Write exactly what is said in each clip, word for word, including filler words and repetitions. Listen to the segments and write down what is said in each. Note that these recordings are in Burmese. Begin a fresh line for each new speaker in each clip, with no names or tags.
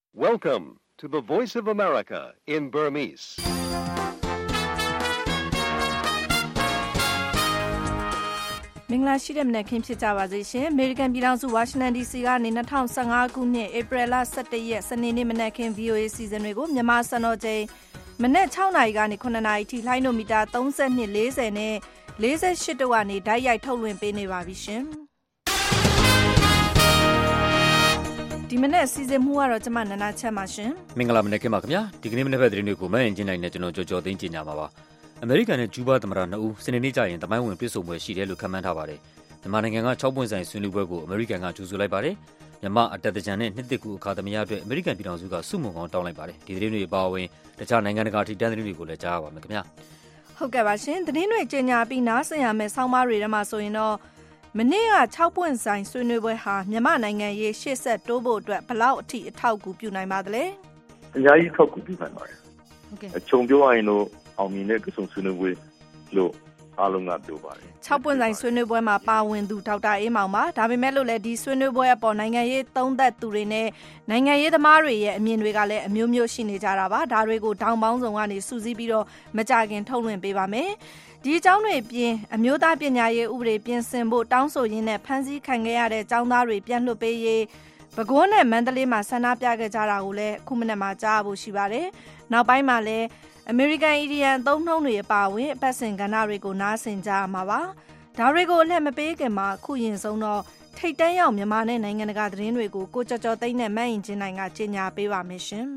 Welcome to the Voice of America in Burmese.
။မင်္ဂလာရှိတဲ့မနက်ခင်းဖြစ်ကြပါစေရှင်။ American ပြည်ထောင်စု Washington ဒီ စီ ကနေ၂၀၁၅ခုနှစ်ဧပြီလ၁၁ရက်စနေနေ့မနက်ခင်း ဗွီအိုအေ စီစဉ်တွေကိုမြန်မာစံတော်ချိန်မနက်၆နာရီကနေ၇နာရီထိလှိုင်းနိုမီတာ၃၂ ၄၀နဲ့၄၈တို့ကနေဓာတ်ရိုက်ထုတ်လွှင့်ပေးနေပါပြီရှင်။ဒီမနေ့စီစဉ်မှုကတော့ကျွန်မနန္ဒာချက်ပါရှင်
။မင်္ဂလာမနက်ခင်းပါခင်ဗျာ။ဒီကနေ့မနေ့ဖက်သတင်းတွေကိုမအင်ဂျင်နိုင်နဲ့ကျွန်တော်ကြော်ကြော်သိန်းကြီးညာပါပါ။အမေရိကန်နဲ့ကျူးဘားသမ္မတနှစ်ဦးစနေနေ့ကျရင်တမိုင်းဝင်တွေ့ဆုံပွဲရှိတယ်လို့ခန့်မှန်းထားပါတယ်။မြန်မာနိုင်ငံက၆ပွင့်ဆိုင်ဆွေးနွေးပွဲကိုအမေရိကန်ကကြိုဆိုလိုက်ပါတယ်။မြန်မာအတက်တကြံနဲ့နှစ်တစ်ကူအခါသမယအတွက်အမေရိကန်ပြည်ထောင်စုကစုမုံကောင်းတောင်းလိုက်ပါတယ်။ဒီသတင်းတွေအပါအဝင်တခြားနိုင်ငံတကာထိတန်းသတင်းတွေကိုလည်းကြားရပါမယ်ခင်ဗျာ
။ဟုတ်ကဲ့ပါရှင်။သတင်းတွေကြေညာပြီးနားဆင်ရမယ့်ဆောင်းပါးတွေထဲမှာဆိုရင်တော့မနေ့က၆ပွင့်ဆိုင်ဆွေးနွေးပွဲဟာမြန်မာနိုင်ငံရေးရှေ့ဆက်တိုးဖို့အတွက်ဘလောက်အထိအထောက်အကူပြုနိုင်ပါသလဲ
။အများကြီးထောက်ကူပြုနိုင်ပါတယ်။ဟုတ်ကဲ့။အချုံပြောရရင်တော့အောင်မြင်တဲ့ကဆုံဆွေးနွေးပွဲလို့အားလုံးကပြောပါတယ်
။၆ပွင့်ဆိုင်ဆွေးနွေးပွဲမှာပါဝင်သူဒေါက်တာအေးမောင်ပါ။ဒါပေမဲ့လို့လည်းဒီဆွေးနွေးပွဲအပေါ်နိုင်ငံရေးသုံးသပ်သူတွေနဲ့နိုင်ငံရေးသမားတွေရဲ့အမြင်တွေကလည်းအမျိုးမျိုးရှိနေကြတာပါ။ဒါတွေကိုဒေါင်းပေါင်းစုံကနေစူးစီးပြီးတော့မကြခင်ထုတ်လွှင့်ပေးပါမယ်။ဒီအကြောင်းတွေပြင်အမျိုးသားပညာရေးဥပဒေပြင်ဆင်ဖို့တောင်းဆိုရင်းနဲ့ဖမ်းဆီးခံခဲ့ရတဲ့ကျောင်းသားတွေပြန်လွှတ်ပေးရေးပဲခူးနဲ့မန္တလေးမှာဆန္ဒပြခဲ့ကြတာကိုလည်းအခုမနေ့မှကြားဖို့ရှိပါတယ်။နောက်ပိုင်းမှာလည်းအမေရိကန်အီဒီယန်အသုံးနှုန်းတွေအပါအဝင်အပတ်စဉ်ကဏ္ဍတွေကိုနားဆင်ကြရမှာပါ။ဒါတွေကိုအလှည့်မပေးခင်မှာအခုရင်ဆုံးတော့ထိတ်တန့်ရောက်မြန်မာနဲ့နိုင်ငံတကာသတင်းတွေကိုကိုကြော်ကြော်သိန်းနဲ့မန့်ရင်ချင်းနိုင်ကကြီးညာပေးပါမယ်ရှင်။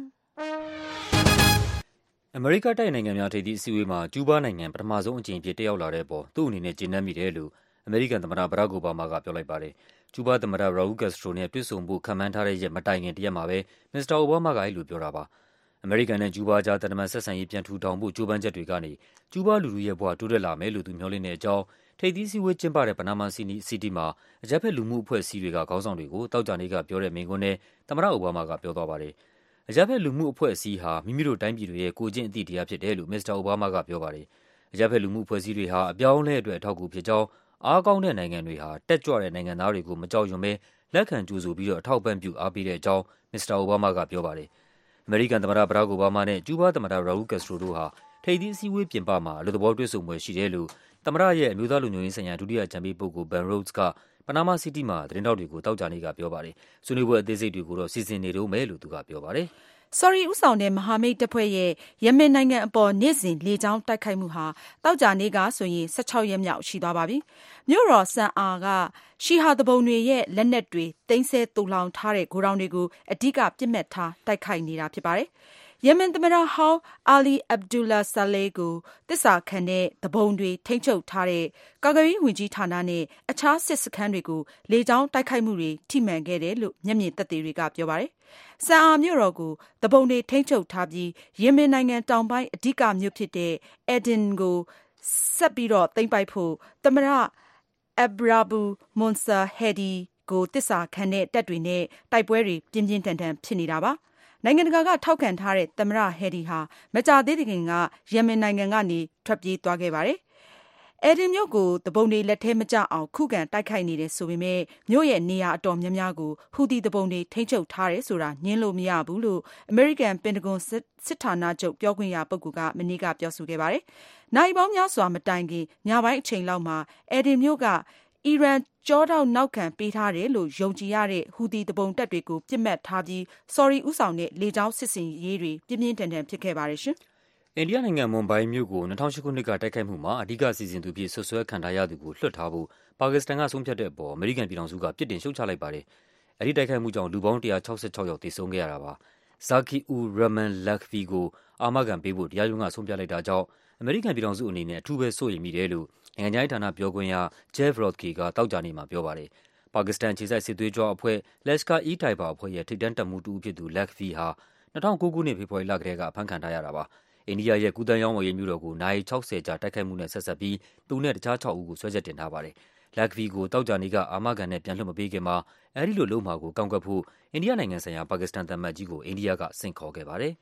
အမေရိကတိုက်နိုင်ငံများထိပ်သီးအစည်းအဝေးမှာကျူးဘားနိုင်ငံပထမဆုံးအကြိမ်ဖြစ်တက်ရောက်လာတဲ့ပေါ်သူ့အနေနဲ့ကျေနပ်မိတယ်လို့အမေရိကန်သမ္မတဘရက်အိုဘားမားကပြောလိုက်ပါတယ်။ကျူးဘားသမ္မတရာဦးကက်စထရိုနဲ့တွေ့ဆုံဖို့ခံမှန်းထားတဲ့ရက်မတိုင်ခင်တရက်မှာပဲမစ္စတာအိုဘားမားကအဲ့လိုပြောတာပါ။အမေရိကန်နဲ့ကျူးဘားကြားတန်တမန်ဆက်ဆံရေးပြန်ထူထောင်ဖို့ကြိုးပမ်းချက်တွေကနေကျူးဘားလူထုရဲ့ဘဝတိုးတက်လာမယ်လို့သူမျှော်လင့်တဲ့အကြောင်းထိပ်သီးစည်းဝေးကျင်းပတဲ့ပနားမာစီနီစီတီမှာအကြမ်းဖက်လူမှုအဖွဲ့အစည်းတွေကခေါင်းဆောင်တွေကိုတောက်ကြနေကပြောတဲ့မိန့်ခွန်းနဲ့သမ္မတအိုဘားမားကပြောသွားပါတယ်။အကြမ်းဖက်လူမှုအဖွဲ့အစည်းဟာမိမိတို့တိုင်းပြည်တွေရဲ့ကိုကျင့်အသည့်တရားဖြစ်တယ်လို့မစ္စတာအိုဘားမားကပြောပါတယ်။အကြမ်းဖက်လူမှုအဖွဲ့အစည်းတွေဟာအပြောင်းအလဲအတွက်အထောက်အကူဖြစ်ကြောင်းအားကောင်းတဲ့နိုင်ငံတွေဟာတက်ကြွတဲ့နိုင်ငံသားတွေကိုမကြောက်ရွံ့ဘဲလက်ခံကြိုဆိုပြီးတော့အထောက်ပံ့ပြုအားပေးတဲ့အကြောင်းမစ္စတာအိုဘားမားကပြောပါတယ်။အမေရိကန်သမ္မတဘရက်အိုဘားမားနဲ့ကျူးဘားသမ္မတရာဦးကက်စထရိုတို့ဟာထိပ်သီးအစည်းအဝေးပြင်ပမှာအလို့သဘောတွေ့ဆုံပွဲရှိတယ်လို့သမ္မတရဲ့အမျိုးသားလူမျိုးရေးဆိုင်ရာဒုတိယအကြံပေးပုဂ္ဂိုလ် Ben Rhodes ကပနားမာစီတီမှာသတင်းထောက်တွေကိုတောက်ကြနေကပြောပါတယ်။ဆွေးနွေးပွဲအသေးစိတ်တွေကိုတော့စီစဉ်နေတုန်းပဲလို့သူကပြောပါတယ်။
Sorry ဦးဆောင်တဲ့မဟာမိတ်တပ်ဖွဲ့ရဲ့ယမင်နိုင်ငံအပေါ်နေ့စဉ်လေကြောင်းတိုက်ခိုက်မှုဟာတောက်ကြနေ့ကဆိုရင်၁၆ရက်မြောက်ရှိသွားပါပြီ။မြို့တော်ဆန်အာကရှီဟာတပုံတွေရဲ့လက်နက်တွေတင်းဆဲတူလောင်ထားတဲ့ဂိုဒေါင်တွေကိုအဓိကပြစ်မှတ်ထားတိုက်ခိုက်နေတာဖြစ်ပါတယ်။ယမင်သမ္မတဟောင်းအာလီအဗ်ဒူလာဆာလေကိုတစ္ဆာခံတဲ့တပုံတွေထိန်းချုပ်ထားတဲ့ကာကွယ်ရေးဝန်ကြီးဌာနနဲ့အခြားစစ်စခန်းတွေကိုလေကြောင်းတိုက်ခိုက်မှုတွေထိမှန်ခဲ့တယ်လို့မျက်မြင်သက်သေတွေကပြောပါတယ်။ဆန်အာမြို့တော်ကိုတပုံတွေထိန်းချုပ်ထားပြီးယမင်နိုင်ငံတောင်ပိုင်းအဓိကမြို့ဖြစ်တဲ့အဒင်ကိုဆက်ပြီးတော့သိမ်းပိုက်ဖို့သမ္မတအဘရာဘူမွန်ဆာဟက်ဒီကိုတစ္ဆာခံတဲ့တပ်တွေနဲ့တိုက်ပွဲတွေပြင်းပြင်းထန်ထန်ဖြစ်နေတာပါ။နိုင်ငံတကာကထောက်ခံထားတဲ့သမ္မတဟက်ဒီဟာမကြာသေးခင်ကယမင်နိုင်ငံကနေထွက်ပြေးသွားခဲ့ပါတယ်။အဲဒီမြို့ကိုတပုံတွေလက်ထဲမကျအောင်ခုခံတိုက်ခိုက်နေတယ်ဆိုပေမဲ့မြို့ရဲ့နေရာအတော်များများကိုဟူသီတပုံတွေထိန်းချုပ်ထားတယ်ဆိုတာညင်းလို့မရဘူးလို့အမေရိကန်ပင်တဂွန်စစ်ဌာနချုပ်ပြောခွင့်ရပုဂ္ဂိုလ်ကမနေ့ကပြောဆိုခဲ့ပါတယ်။နိုင်ပေါင်းများစွာမတိုင်ခင်ညပိုင်းအချိန်လောက်မှာအဲဒီမြို့ကအီရန်ကြောတောက်နောက်ခံပေးထားတယ်လို့ယုံကြည်ရတဲ့ဟူသီတပုံတပ်တွေကိုပြစ်မှတ်ထားပြီး Sorry ဦးဆောင်တဲ့လေကြောင်းစစ်စင်ရေးတွေပြင်းပြင်းထန်ထန်ဖြစ်ခဲ့ပါတယ်ရှင်
။အိန္ဒိယနိုင်ငံမွန်ဘိုင်းမြို့ကို၂၀၀၈ခုနှစ်ကတိုက်ခိုက်မှုမှာအဓိကစီစဉ်သူဖြစ်ဆွဆွဲခံထားရသူကိုလွှတ်ထားဖို့ပါကစ္စတန်ကဆုံးဖြတ်တဲ့အပေါ်အမေရိကန်ပြည်ထောင်စုကပြစ်တင်ရှုတ်ချလိုက်ပါတယ်။အဲဒီတိုက်ခိုက်မှုကြောင့်လူပေါင်း၁၆၆ယောက်သေဆုံးခဲ့ရတာပါ။ Zaki ur Rahman Lakhviကိုအာမခံပေးဖို့တရားရုံးကဆုံးဖြတ်လိုက်တာကြောင့်အမေရိကန်ပြည်ထောင်စုအနေနဲ့အထူးပဲစိုးရိမ်မိတယ်လို့နိုင်ငံခြားရေးဌာနပြောခွင့်ရ Jeff Rothke ကတောက်ကြနေမှာပြောပါတယ်။ပါကစ္စတန်ခြေစိုက်စစ်သွေးကြွအဖွဲ့ Lashkar-e-Taiba အဖွဲ့ရဲ့ထိပ်တန်းတပ်မှူးတဦးဖြစ်သူ Lakhvi ဟာ၂၀၀၉ခုနှစ်ဖေဖော်ဝါရီလကတည်းကအဖမ်းခံထားရတာပါ။အိန္ဒိယရဲ့ကူးသန်းရောင်းဝယ်ရေးမြို့တော်ကိုနာရီ၆၀ကြာတိုက်ခိုက်မှုနဲ့ဆက်စပ်ပြီးသူနဲ့တခြား၆ဦးကိုစွဲချက်တင်ထားပါတယ်။ Lakhvi ကိုတောက်ကြနေကအာမခံနဲ့ပြန်လွှတ်မပေးခင်မှာအဲဒီလိုလုပ်မှာကိုကန့်ကွက်ဖို့အိန္ဒိယနိုင်ငံဆိုင်ရာပါကစ္စတန်သံအမတ်ကြီးကိုအိန္ဒိယကဆင့်ခေါ်ခဲ့ပါတယ်။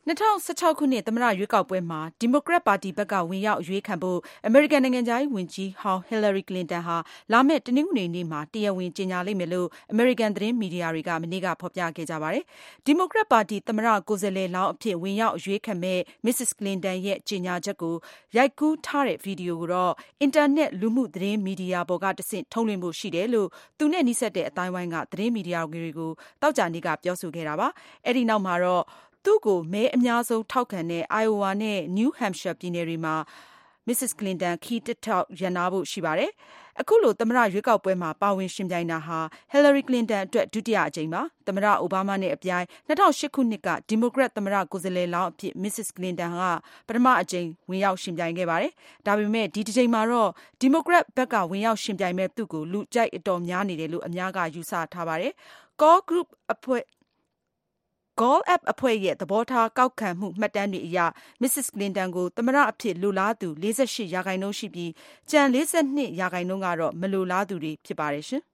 ၂၀၁၆ ခုနှစ်သမ္မတရွေးကောက်ပွဲမှာဒီမိုကရက်ပါတီဘက်ကဝင်ရောက်အရွေးခံဖို့အမေရိကန်နိုင်ငံခြားရေးဝန်ကြီးဟောင်းဟီလာရီကလင်တန်ဟာလာမယ့်တနင်္ဂနွေနေ့မှာတရားဝင်ကြေညာလိမ့်မယ်လို့အမေရိကန်သတင်းမီဒီယာတွေကမနေ့ကဖော်ပြခဲ့ကြပါတယ်။ဒီမိုကရက်ပါတီသမ္မတကိုယ်စားလှယ်လောင်းအဖြစ်ဝင်ရောက်အရွေးခံမဲ့မစ္စစ်ကလင်တန်ရဲ့ကြေညာချက်ကိုရိုက်ကူးထားတဲ့ဗီဒီယိုကိုတော့အင်တာနက်လူမှုသတင်းမီဒီယာပေါ်ကတဆင့်ထုတ်လွှင့်ဖို့ရှိတယ်လို့သူနဲ့နီးစပ်တဲ့အတိုင်းဝိုင်းကသတင်းမီဒီယာတွေကိုတောက်ကြနေ့ကပြောဆိုခဲ့တာပါ။အဲဒီနောက်မှာတော့သူ့ကိုမဲအများဆုံးထောက်ခံတဲ့ Iowa နဲ့ New Hampshire ပြည်နယ်တွေမှာမစ္စစ်ကလင်တန်ခီးတစ်ထောက်ရန်နာဖို့ရှိပါတယ်။အခုလိုသမ္မတရွေးကောက်ပွဲမှာပါဝင်ရှင်ပြိုင်တာဟာဟီလာရီကလင်တန်အတွက်ဒုတိယအကြိမ်ပါ။သမ္မတအိုဘားမားနဲ့အပြိုင်၂၀၀၈ခုနှစ်ကဒီမိုကရက်သမ္မတကိုယ်စားလှယ်လောင်းအဖြစ်မစ္စစ်ကလင်တန်ကပထမအကြိမ်ဝင်ရောက်ရှင်ပြိုင်ခဲ့ပါတယ်။ဒါပေမဲ့ဒီတစ်ကြိမ်မှာတော့ဒီမိုကရက်ဘက်ကဝင်ရောက်ရှင်ပြိုင်မဲ့သူ့ကိုလူကြိုက်အတော်များနေတယ်လို့အများကယူဆထားပါတယ်။ Call Group အဖွဲ့ Gall App အဖွဲ့ရဲ့သဘောထားကောက်ခံမှုမှတ်တမ်းတွေအရမစ္စစ်ကလင်တန်ကိုသမ္မတအဖြစ်လိုလားသူ၄၈ရာခိုင်နှုန်းရှိပြီးကျန်၄၂ရာခိုင်နှုန်းကတော့မလိုလားသူတွေဖြစ်ပါတယ်ရှင်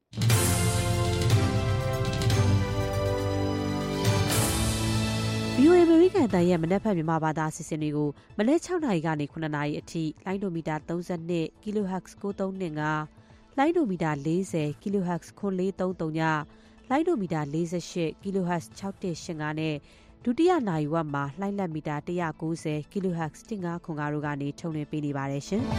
။ ဗွီအိုအေ အမေရိကန်အသံရဲ့မနက်ဖြန်မြန်မာဘာသာအစီအစဉ်တွေကိုမနက်၆နာရီကနေ၇နာရီအထိလိုင်းဒိုမီတာ၃၂ kilohertz ၉၃၂၅ လိုင်းဒိုမီတာ၄၀ kilohertz ၉၄၃၃ညလိုင်းဒိုမီတာ၄၈ kilohertz ၆၁၈၅နဲ့ဒုတိယနာရီဝက်မှာလှိုင်းလက်မီတာ၁၉၀ kilohertz ၁၅ခွန်၅တို့ကနေထုတ်လွှင့်ပေးနေပါတယ်ရှင်။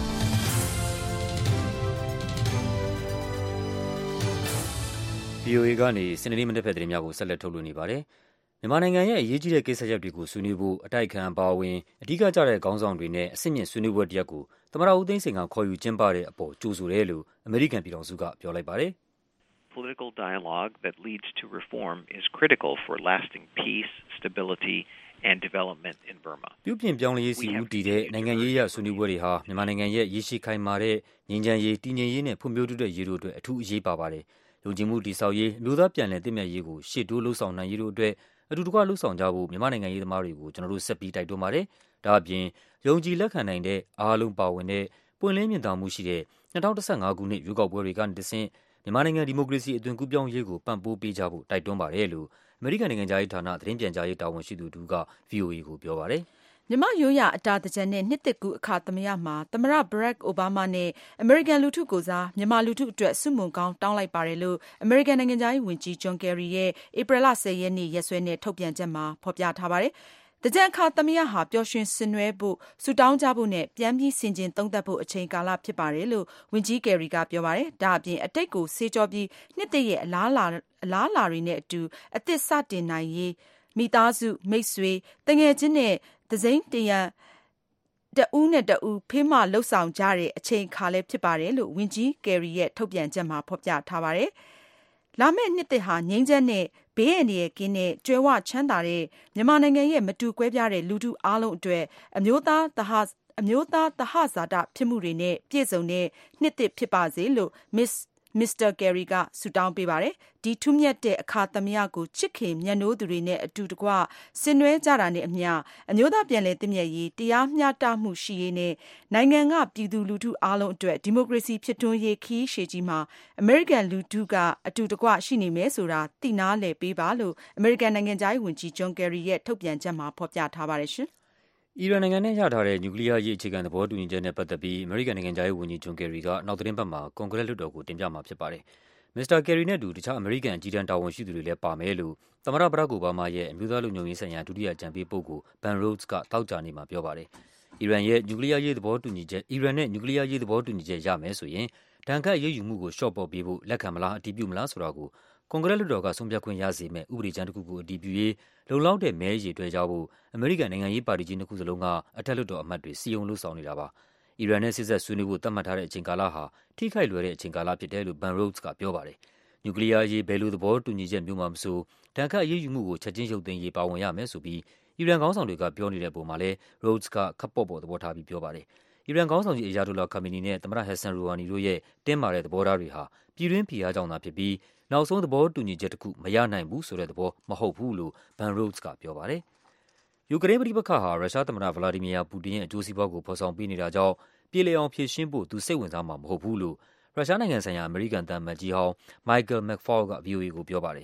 ဗွီအိုအေ ကနေစနေနေ့မနက်ဖြန်သတင်းများကိုဆက်လက်ထုတ်လွှင့်နေပါတယ်။မြန်မာနိုင်ငံရဲ့အရေးကြီးတဲ့ကိစ္စရပ်တွေကိုဆွေးနွေးဖို့အတိုက်အခံအပါအဝင်အဓိကကျတဲ့ခေါင်းဆောင်တွေနဲ့အဆင့်မြင့်ဆွေးနွေးပွဲတစ်ရပ်ကိုသမ္မတဦးသိန်းစိန်ကခေါ်ယူကျင်းပတဲ့အပေါ်ကြိုဆိုတယ်လို့အမေရိကန်ပြည်ထောင်စုကပြောလိုက်ပါတယ်။
Political dialogue that leads to reform is critical for lasting peace, stability, and development in Burma.
ပြုပြင်ပြောင်းလဲရေးစီဦးတည်တဲ့နိုင်ငံရေးရဆွေးနွေးပွဲတွေဟာမြန်မာနိုင်ငံရဲ့ရည်ရှိခိုင်မာတဲ့ငြိမ်းချမ်းရေးတည်ငြိမ်ရေးနဲ့ဖွံ့ဖြိုးတိုးတက်ရေးတို့အတွက်အထူးအရေးပါပါတယ်။ယုံကြည်မှုတည်ဆောက်ရေးအမျိုးသားပြန်လည်သင့်မြတ်ရေးကိုရှေ့တိုးလှုပ်ဆောင်နိုင်ရေးတို့အတွက်အတူတကွလှုပ်ဆောင်ကြဖို့မြန်မာနိုင်ငံရေးသမားတွေကိုကျွန်တော်တို့ဆက်ပြီးတိုက်တွန်းပါတယ်။ဒါ့အပြင်ယုံကြည်လက်ခံနိုင်တဲ့အားလုံးပါဝင်တဲ့ပွင့်လင်းမြင်သာမှုရှိတဲ့၂၀၁၅ခုနှစ်ရွေးကောက်ပွဲတွေကနေတဆင့်မြန်မာနိုင်ငံဒီမိုကရေစီအသွင်ကူးပြောင်းရေးကိုပံ့ပိုးပေးကြဖို့တိုက်တွန်းပါတယ်လို့အမေရိကန်နိုင်ငံသားရေးဌာနသတင်းပြန်ကြားရေးတာဝန်ရှိသူတူက ဗွီအိုအေကိုပြောပါတယ်
။မြန်မာရိုးရာအတာတကြံနဲ့နှစ်သက်ကူအခါသမယမှာသမ္မတဘရက်အိုဘားမားနဲ့အမေရိကန်လူထုကိုစားမြန်မာလူထုအတွက်ဆုမွန်ကောင်းတောင်းလိုက်ပါတယ်လို့အမေရိကန်နိုင်ငံသားရေးဝန်ကြီးဂျွန်ကယ်ရီရဲ့ဧပြီလ၁၀ရက်နေ့ရက်စွဲနဲ့ထုတ်ပြန်ချက်မှာဖော်ပြထားပါတယ်။တကြံအခါသမယဟာပျော်ရွှင်ဆင်နွှဲဖို့ဆုတောင်းကြဖို့နဲ့ပြန်ပြီးဆင်ခြင်သုံးသပ်ဖို့အချိန်ကာလဖြစ်ပါတယ်လို့ဝန်ကြီးကယ်ရီကပြောပါတယ်။ဒါအပြင်အတိတ်ကိုဆေးကြောပြီးနှစ်သက်ရဲ့အလားလာအလားလာတွေနဲ့အတူအသစ်စတင်နိုင်ရေးမိသားစုမိတ်ဆွေတငယ်ချင်းနဲ့သစိမ်းတရံတဦးနဲ့တဦးဖေးမလှုပ်ဆောင်ကြတဲ့အချိန်အခါလည်းဖြစ်ပါတယ်လို့ဝန်ကြီးကယ်ရီရဲ့ထုတ်ပြန်ချက်မှာဖော်ပြထားပါတယ်။လာမယ့်နှစ်သစ်ဟာငြိမ်းချမ်းတဲ့ဘေးအန္တရာယ်ကင်းတဲ့ကြွယ်ဝချမ်းသာတဲ့မြန်မာနိုင်ငံရဲ့မတူကွဲပြားတဲ့လူထုအားလုံးအတွက်အမျိုးသားသဟအမျိုးသားသဟဇာတဖြစ်မှုတွေနဲ့ပြည့်စုံတဲ့နှစ်သစ်ဖြစ်ပါစေလို့ Miss မစ္စတာကယ်ရီကဆုတောင်းပေးပါတယ်။ဒီထူးမြတ်တဲ့အခါသမယကိုချစ်ခင်မြတ်နိုးသူတွေနဲ့အတူတကွဆင်နွှဲကြတာနဲ့အမျှအမျိုးသားပြန်လည်သင့်မြတ်ရေးတရားမျှတမှုရှိရေးနဲ့နိုင်ငံကပြည်သူလူထုအားလုံးအတွက်ဒီမိုကရေစီဖြစ်ထွန်းရေးခရီးရှည်ကြီးမှာအမေရိကန်လူထုကအတူတကွရှိနေမယ်ဆိုတာသိနာလည်ပေးပါလို့အမေရိကန်နိုင်ငံသားရေးဝန်ကြီးဂျွန်ကယ်ရီရဲ့ထုတ်ပြန်ချက်မှာဖော်ပြထားပါတယ်ရှင်
။အီရန်နိုင်ငံနဲ့ရထားတဲ့နျူကလ িয়ার ရေးအခြေခံသဘောတူညီချက်နဲ့ပတ်သက်ပြီးအမေရိကန်နိုင်ငံသားရေးဝန်ကြီးဂျွန်ကယ်ရီကနောက်သတင်းပတ်မှာကွန်ဂရက်လွှတ်တော်ကိုတင်ပြမှာဖြစ်ပါတယ်။မစ္စတာကယ်ရီနဲ့အတူတခြားအမေရိကန်အကြီးတန်းတာဝန်ရှိသူတွေလည်းပါမယ်လို့သမ္မတဘရက်အိုဘားမားရဲ့အမျိုးသားလုံခြုံရေးဆိုင်ရာဒုတိယအကြံပေးပုဂ္ဂိုလ်ဘန်ရို့စ်ကတောက်ကြနေမှာပြောပါတယ်။အီရန်ရဲ့နျူကလ িয়ার ရေးသဘောတူညီချက်အီရန်နဲ့နျူကလ িয়ার ရေးသဘောတူညီချက်ရမယ်ဆိုရင်ဒဏ်ခတ်အရေးယူမှုကိုလျှော့ပေါ့ပေးဖို့လက်ခံမလားအတည်ပြုမလားဆိုတာကိုကွန်ဂရက်လွှတ်တော်ကဆုံးဖြတ်ခွင့်ရစေမယ့်ဥပဒေကြမ်းတစ်ခုကိုအတည်ပြုရေးလုံလောက်တဲ့မဲရည်တွဲကြဖို့အမေရိကန်နိုင်ငံရေးပါတီကြီးနှစ်ခုစလုံးကအထက်လွှတ်တော်အမတ်တွေစီယုံလှုပ်ဆောင်နေတာပါ။အီရန်နဲ့စစ်ဆက်ဆွေးနွေးဖို့သတ်မှတ်ထားတဲ့အချိန်ကာလဟာထိခိုက်လွယ်တဲ့အချိန်ကာလဖြစ်တယ်လို့ဘန်ရို့စ်ကပြောပါတယ်။နျူကလ িয়ার ရေးဘယ်လိုသဘောတူညီချက်မျိုးမှမဆိုဒဏ်ခတ်အရေးယူမှုကိုချက်ချင်းရုပ်သိမ်းရေးပါဝင်ရမယ်ဆိုပြီးအီရန်ခေါင်းဆောင်တွေကပြောနေတဲ့အပေါ်မှာလည်းရို့စ်ကခပ်ပေါ့ပေါ့သဘောထားပြီးပြောပါတယ်။အီရန်ခေါင်းဆောင်ကြီးအယာတိုလာခါမီနီနဲ့သမ္မတဟက်ဆန်ရူဟာနီတို့ရဲ့တင်းမာတဲ့သဘောထားတွေဟာပြည်တွင်းဖိအားကြောင့်သာဖြစ်ပြီးနောက်ဆုံးသဘောတူညီချက်တစ်ခုမရနိုင်ဘူးဆိုတဲ့သဘောမဟုတ်ဘူးလို့ဘန်ရို့စ်ကပြောပါတယ်။ယူကရိန်းပဋိပက္ခဟာရုရှားသမ္မတဗလာဒီမီယာပူတင်ရဲ့အကျိုးစီးပွားကိုဖော်ဆောင်ပေးနေတာကြောင့်ပြေလည်အောင်ဖြေရှင်းဖို့သူစိတ်ဝင်စားမှာမဟုတ်ဘူးလို့ရုရှားနိုင်ငံဆိုင်ရာအမေရိကန်သံအမတ်ကြီးဟောင်းမိုက်ကယ်မက်ဖော်က ဗွီအိုအေကိုပြောပါတယ်။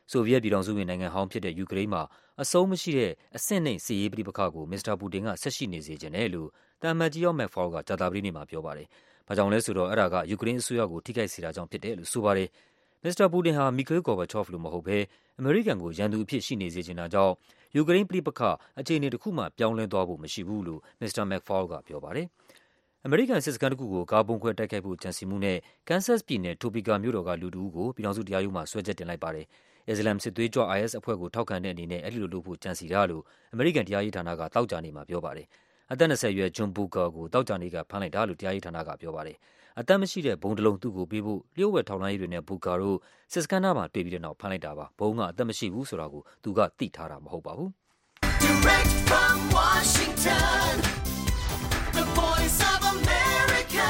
ဆိုဗီယက်ပြည်ထောင်စုဝင်နိုင်ငံဟောင်းဖြစ်တဲ့ယူကရိန်းမှာအဆုံးမရှိတဲ့အဆင့်နှိမ့်စစ်ရေးပဋိပက္ခကိုမစ္စတာပူတင်ကဆက်ရှိနေစေချင်တယ်လို့တမန်မတ်ကြီးရော့မက်ဖော်ကကြာသပတေးနေ့မှာပြောပါတယ်။ဘာကြောင့်လဲဆိုတော့အဲ့ဒါကယူကရိန်းအစိုးရကိုထိခိုက်စေတာကြောင့်ဖြစ်တယ်လို့ဆိုပါတယ်။မစ္စတာပူတင်ဟာမီခေးဂေါ်ဘာချော့ဖ်လိုမဟုတ်ဘဲအမေရိကန်ကိုရန်သူအဖြစ်ရှိနေစေချင်တာကြောင့်ယူကရိန်းပဋိပက္ခအခြေအနေတစ်ခုမှပြောင်းလဲသွားဖို့မရှိဘူးလို့မစ္စတာမက်ဖော်ကပြောပါတယ်။အမေရိကန်စစ်စခန်းတစ်ခုကိုကားပုံခွဲတိုက်ခိုက်ဖို့ကြံစည်မှုနဲ့ကန်ဆတ်ပြည်နယ်တိုပီကာမြို့တော်ကလူတဦးကိုပြည်ထောင်စုတရားရုံးမှာစွဲချက်တင်လိုက်ပါတယ်။အစ္စလာမ်စစ်သွေးကြွ အိုင်အက်စ် အဖွဲ့ကိုထောက်ခံတဲ့အနေနဲ့အဲ့ဒီလိုလုပ်ဖို့ကြံစည်တာလို့အမေရိကန်တရားရေးဌာနကတောက်ကြနေမှာပြောပါတယ်။အသက်၂၀အရွယ်ဂျွန်ဘူကာကိုတောက်ကြနေကဖမ်းလိုက်တာလို့တရားရေးဌာနကပြောပါတယ်။အသက်မရှိတဲ့ဘုံတလုံးသူ့ကိုပေးဖို့လျှို့ဝှက်ထောက်လှမ်းရေးတွေနဲ့ဘူကာတို့စစ်စခန်းသားမှာတွေ့ပြီးတဲ့နောက်ဖမ်းလိုက်တာပါ။ဘုံကအသက်မရှိဘူးဆိုတာကိုသူကသိထားတာမဟုတ်ပါဘူး။
Direct from Washington, the voice of America,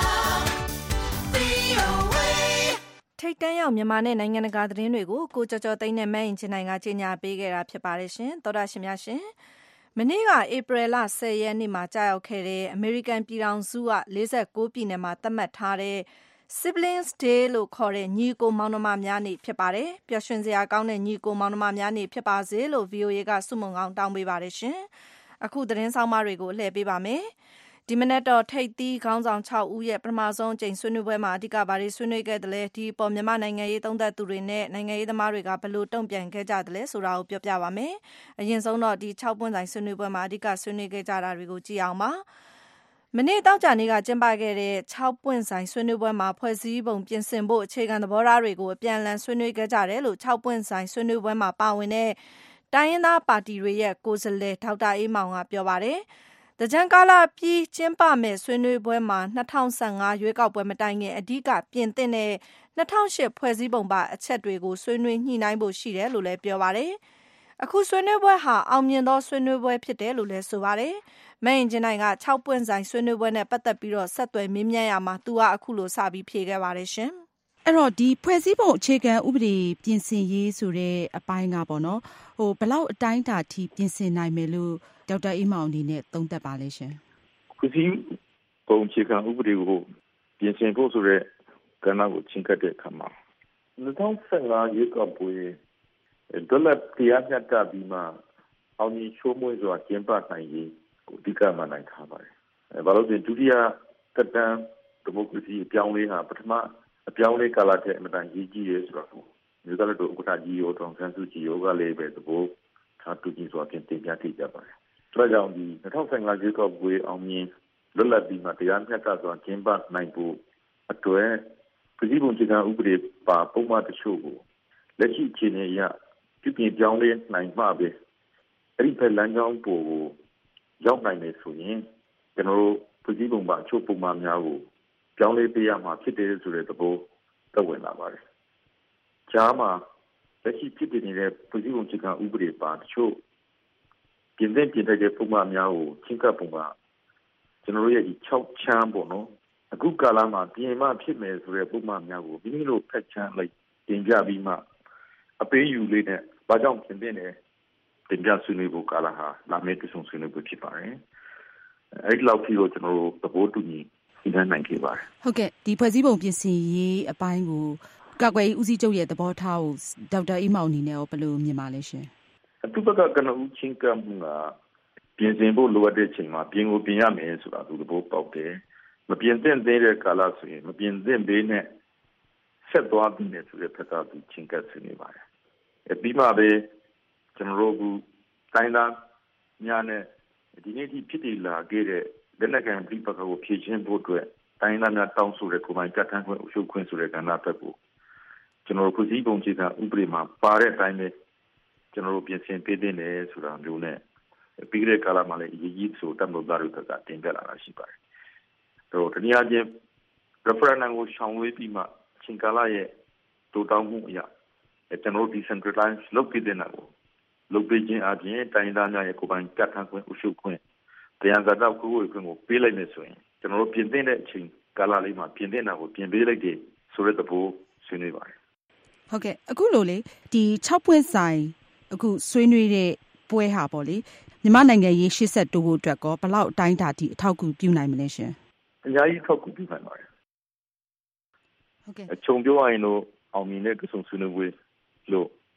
V O A
ထိတ်တန့်ရောက်မြန်မာနဲ့နိုင်ငံတကာသတင်းတွေကိုကိုကြော်ကြော်သိန်းနဲ့မန်းရင်ချင်းနိုင်ကကြီးညာပေးခဲ့တာဖြစ်ပါတယ်ရှင်သောတာရှင်များရှင်မနေ့ကဧပြီလ၁၀ရက်နေ့မှာကြာရောက်ခဲ့တဲ့အမေရိကန်ပြည်ထောင်စုက၄၉ပြည်နယ်မှာသတ်မှတ်ထားတဲ့ Siblings Day လို့ခေါ်တဲ့ညီကိုမောင်နှမများနေ့ဖြစ်ပါတယ်ပျော်ရွှင်စရာကောင်းတဲ့ညီကိုမောင်နှမများနေ့ဖြစ်ပါစေလို့ ဗီအိုအေ ကဆုမွန်ကောင်းတောင်းပေးပါတယ်ရှင်အခုသတင်းဆောင်မတွေကိုလှည့်ပေးပါမယ်ဒီမနက်တော့ထိပ်သီးခေါင်းဆောင်၆ဦးရဲ့ပထမဆုံးအကြိမ်ဆွေးနွေးပွဲမှာအဓိကဘာတွေဆွေးနွေးခဲ့တယ်လဲဒီပေါ်မြန်မာနိုင်ငံရေးသုံးသပ်သူတွေနဲ့နိုင်ငံရေးသမားတွေကဘယ်လိုတုံ့ပြန်ခဲ့ကြတယ်လဲဆိုတာကိုပြောပြပါမယ်အရင်ဆုံးတော့ဒီ၆ပွင့်ဆိုင်ဆွေးနွေးပွဲမှာအဓိကဆွေးနွေးခဲ့ကြတာတွေကိုကြည့်အောင်ပါမနေ့တောက်ကြနေ့ကကျင်းပခဲ့တဲ့၆ပွင့်ဆိုင်ဆွေးနွေးပွဲမှာဖွဲ့စည်းပုံပြင်ဆင်ဖို့အခြေခံသဘောထားတွေကိုအပြန်အလှန်ဆွေးနွေးခဲ့ကြတယ်လို့၆ပွင့်ဆိုင်ဆွေးနွေးပွဲမှာပါဝင်တဲ့တိုင်းရင်းသားပါတီတွေရဲ့ကိုယ်စားလှယ်ဒေါက်တာအေးမောင်ကပြောပါတယ်တကြံကာလပြီးကျင်းပမဲ့ဆွေးနွေးပွဲမှာ၂၀၁၅ရွေးကောက်ပွဲမတိုင်ခင်အဓိကပြင်သင့်တဲ့၂၀၀၈ဖွဲ့စည်းပုံပါအချက်တွေကိုဆွေးနွေးညှိနှိုင်းဖို့ရှိတယ်လို့လည်းပြောပါတယ်။အခုဆွေးနွေးပွဲဟာအောင်မြင်သောဆွေးနွေးပွဲဖြစ်တယ်လို့လည်းဆိုပါတယ်။မရင်ကျင်းနိုင်က၆ပွင့်ဆိုင်ဆွေးနွေးပွဲနဲ့ပတ်သက်ပြီးတော့ဆက်သွယ်မေးမြန်းရမှာသူကအခုလိုစပြီးဖြေခဲ့ပါတယ်ရှင်။
အဲ့တော့ဒီဖွဲ့စည်းပုံအခြေခံဥပဒေပြင်ဆင်ရေးဆိုတဲ့အပိုင်းကပေါ့နော်ဟိုဘယ်လောက်အတိုင်းအတာထိပြင်ဆင်နိုင်မယ်လို့ဒေါက်တာအေးမောင်အနေနဲ့သုံးသပ်ပါလဲရှင်
။ဖွဲ့စည်းပုံအခြေခံဥပဒေကိုပြင်ဆင်ဖို့ဆိုတဲ့ကဏ္ဍကိုချင်းကပ်တဲ့အခါမှာ၂၀၁၅ရွေးကောက်ပွဲဒေါ်လာတရားမျှတပြီးမှအောင်မြင်ချိုးမွေးစွာကျင်းပနိုင်ရေးကိုအဓိကမှနိုင်ထားပါတယ်။ဘာလို့လဲဒုတိယသက်တမ်းဒီမိုကရေစီအပြောင်းလဲဟာပထမအပြောင်းလဲကာလတည်းအမှန်တန်ကြီးကြီးရဲဆိုတော့မြို့သားတို့ဥက္ကဋ္ဌကြီးရောတောင်ဆန်းစုကြည်ရောကလည်းပဲသဘောထားတူညီစွာပြင်တင်ပြထိကြပါတယ်။ဒါကြောင့်ဒီ၂၀၁၅ရွေးကောက်ပွဲအောင်မြင်လွတ်လပ်ပြီးမှတရားမျှတစွာကျင်းပနိုင်ဖို့အတွက်ပြည်သူ့အခြေခံဥပဒေပါပုံမှန်တချို့ကိုလက်ရှိအခြေအနေအရပြည်ပြင်ပြောင်းလဲနိုင်မှပဲအဲ့ဒီဖက်လမ်းကြောင်းပေါ်ကိုရောက်နိုင်တယ်ဆိုရင်ကျွန်တော်တို့ပြည်သူ့ပုံပါအချို့ပုံမှန်များကိုပြောင်းလဲပေးရမှာဖြစ်တယ်ဆိုတဲ့သဘောသက်ဝင်လာပါတယ်။ကြားမှာလက်ရှိဖြစ်နေတဲ့ပြည်သူ့အခြေခံဥပဒေပါတချို့ပြင်သင့်ပြင်ထိုက်တဲ့ပုံမှန်များကိုချင်းကပ်ပုံကကျွန်တော်တို့ရဲ့ဒီ၆ချမ်းပေါ့နော်အခုကာလမှာပြင်မှဖြစ်မယ်ဆိုတဲ့ပုံမှန်များကိုမိမိတို့ဖက်ချမ်းလိုက်တင်ပြပြီးမှအပေးယူလေးနဲ့ဘာကြောင့်ပြင်သင့်တယ်တင်ပြဆွေးနွေးဖို့ကာလဟာလာမယ့်ပြည်ဆုံးဆွေးနွေးဖို့ဖြစ်ပါတယ်အဲ့ဒီလောက်ပြီးတော့ကျွန်တော်တို့သဘောတူညီနိုင်ခဲ့ပါတယ်
ဟုတ်ကဲ့ဒီဖွဲ့စည်းပုံပြင်ဆင်ရေးအပိုင်းကိုကာကွယ်ရေးဦးစီးချုပ်ရဲ့သဘောထားကိုဒေါက်တာအေးမောင်အနေနဲ့ရောဘယ်လိုမြင်ပါလဲရှင်
အတူပကကနဦးချင်းကမှုကပြင်ဆင်ဖို့လိုအပ်တဲ့အချိန်မှာပြင်ကိုပြင်ရမယ်ဆိုတာသူသဘောပေါက်တယ်မပြင်သင့်သေးတဲ့ကာလဆိုရင်မပြင်သင့်သေးနဲ့ဆက်သွားပြီးနေဆိုတဲ့ဖက်ကသူချင်းကပ်ဆွေးနေပါတယ်အပြီးမှပဲကျွန်တော်တို့ကတိုင်းသားများနဲ့ဒီနေ့ဒီဖြစ်တည်လာခဲ့တဲ့လက်နက်ကိုင်ပြည်ပကိုဖြည့်ချင်းဖို့အတွက်တိုင်းသားများတောင်းဆိုတဲ့ကိုယ်ပိုင်ကတ်ထမ်းခွင့်အုပ်ချုပ်ခွင့်ဆိုတဲ့ကဏ္ဍဘက်ကိုကျွန်တော်တို့ပြည်စည်းပုံခြေခံဥပဒေမှာပါတဲ့အတိုင်းပဲကျွန်တော်တို့ပြင်ဆင်ပေးတဲ့နေဆိုတာမျိုးနဲ့ပြီးတဲ့ကာလမှာလည်းအရေးကြီးဆိုတတ်လို့သားတို့ကတင်ပြလာတာရှိပါတယ်။တော့တနည်းအားဖြင့် referendum ကိုရှောင်ဝေးပြီးမှချင်းကာလရဲ့တိုးတောင်းမှုအရာကျွန်တော်တို့ decentralize လုပ်ပြီးတဲ့နောက်လုပ်ပေးခြင်းအပြင်တိုင်းသားများရဲ့ကိုယ်ပိုင်ကတ်ထမ်းခွင့်အုပ်ချုပ်ခွင့်တရားစကားကိုကိုယ်ကိုပေးလိုက်မယ်ဆိုရင်ကျွန်တော်တို့ပြင်သင့်တဲ့အချိန်ကာလလေးမှာပြင်သင့်တာကိုပြင်ပေးလိုက်တယ်ဆိုတဲ့သဘောဆွေးနွေးပါတယ်
ဟုတ်ကဲ့အခုလိုလေဒီ၆ပွင့်ဆိုင်အခုဆွေးနွေးတဲ့ပွဲဟာပေါ့လေမြန်မာနိုင်ငံရေးရှေ့ဆက်တိုးဖို့အတွက်ကောဘယ်လောက်အတိုင်းအတာထိအထောက်အကူပြုနိုင်မလဲရှင်
အများကြီးထောက်ကူပြုနိုင်ပါတယ်ဟုတ်ကဲ့အချုံပြောရရင်တော့အောင်မြင်တဲ့ကဆုံဆွေးနွေးပွဲလို့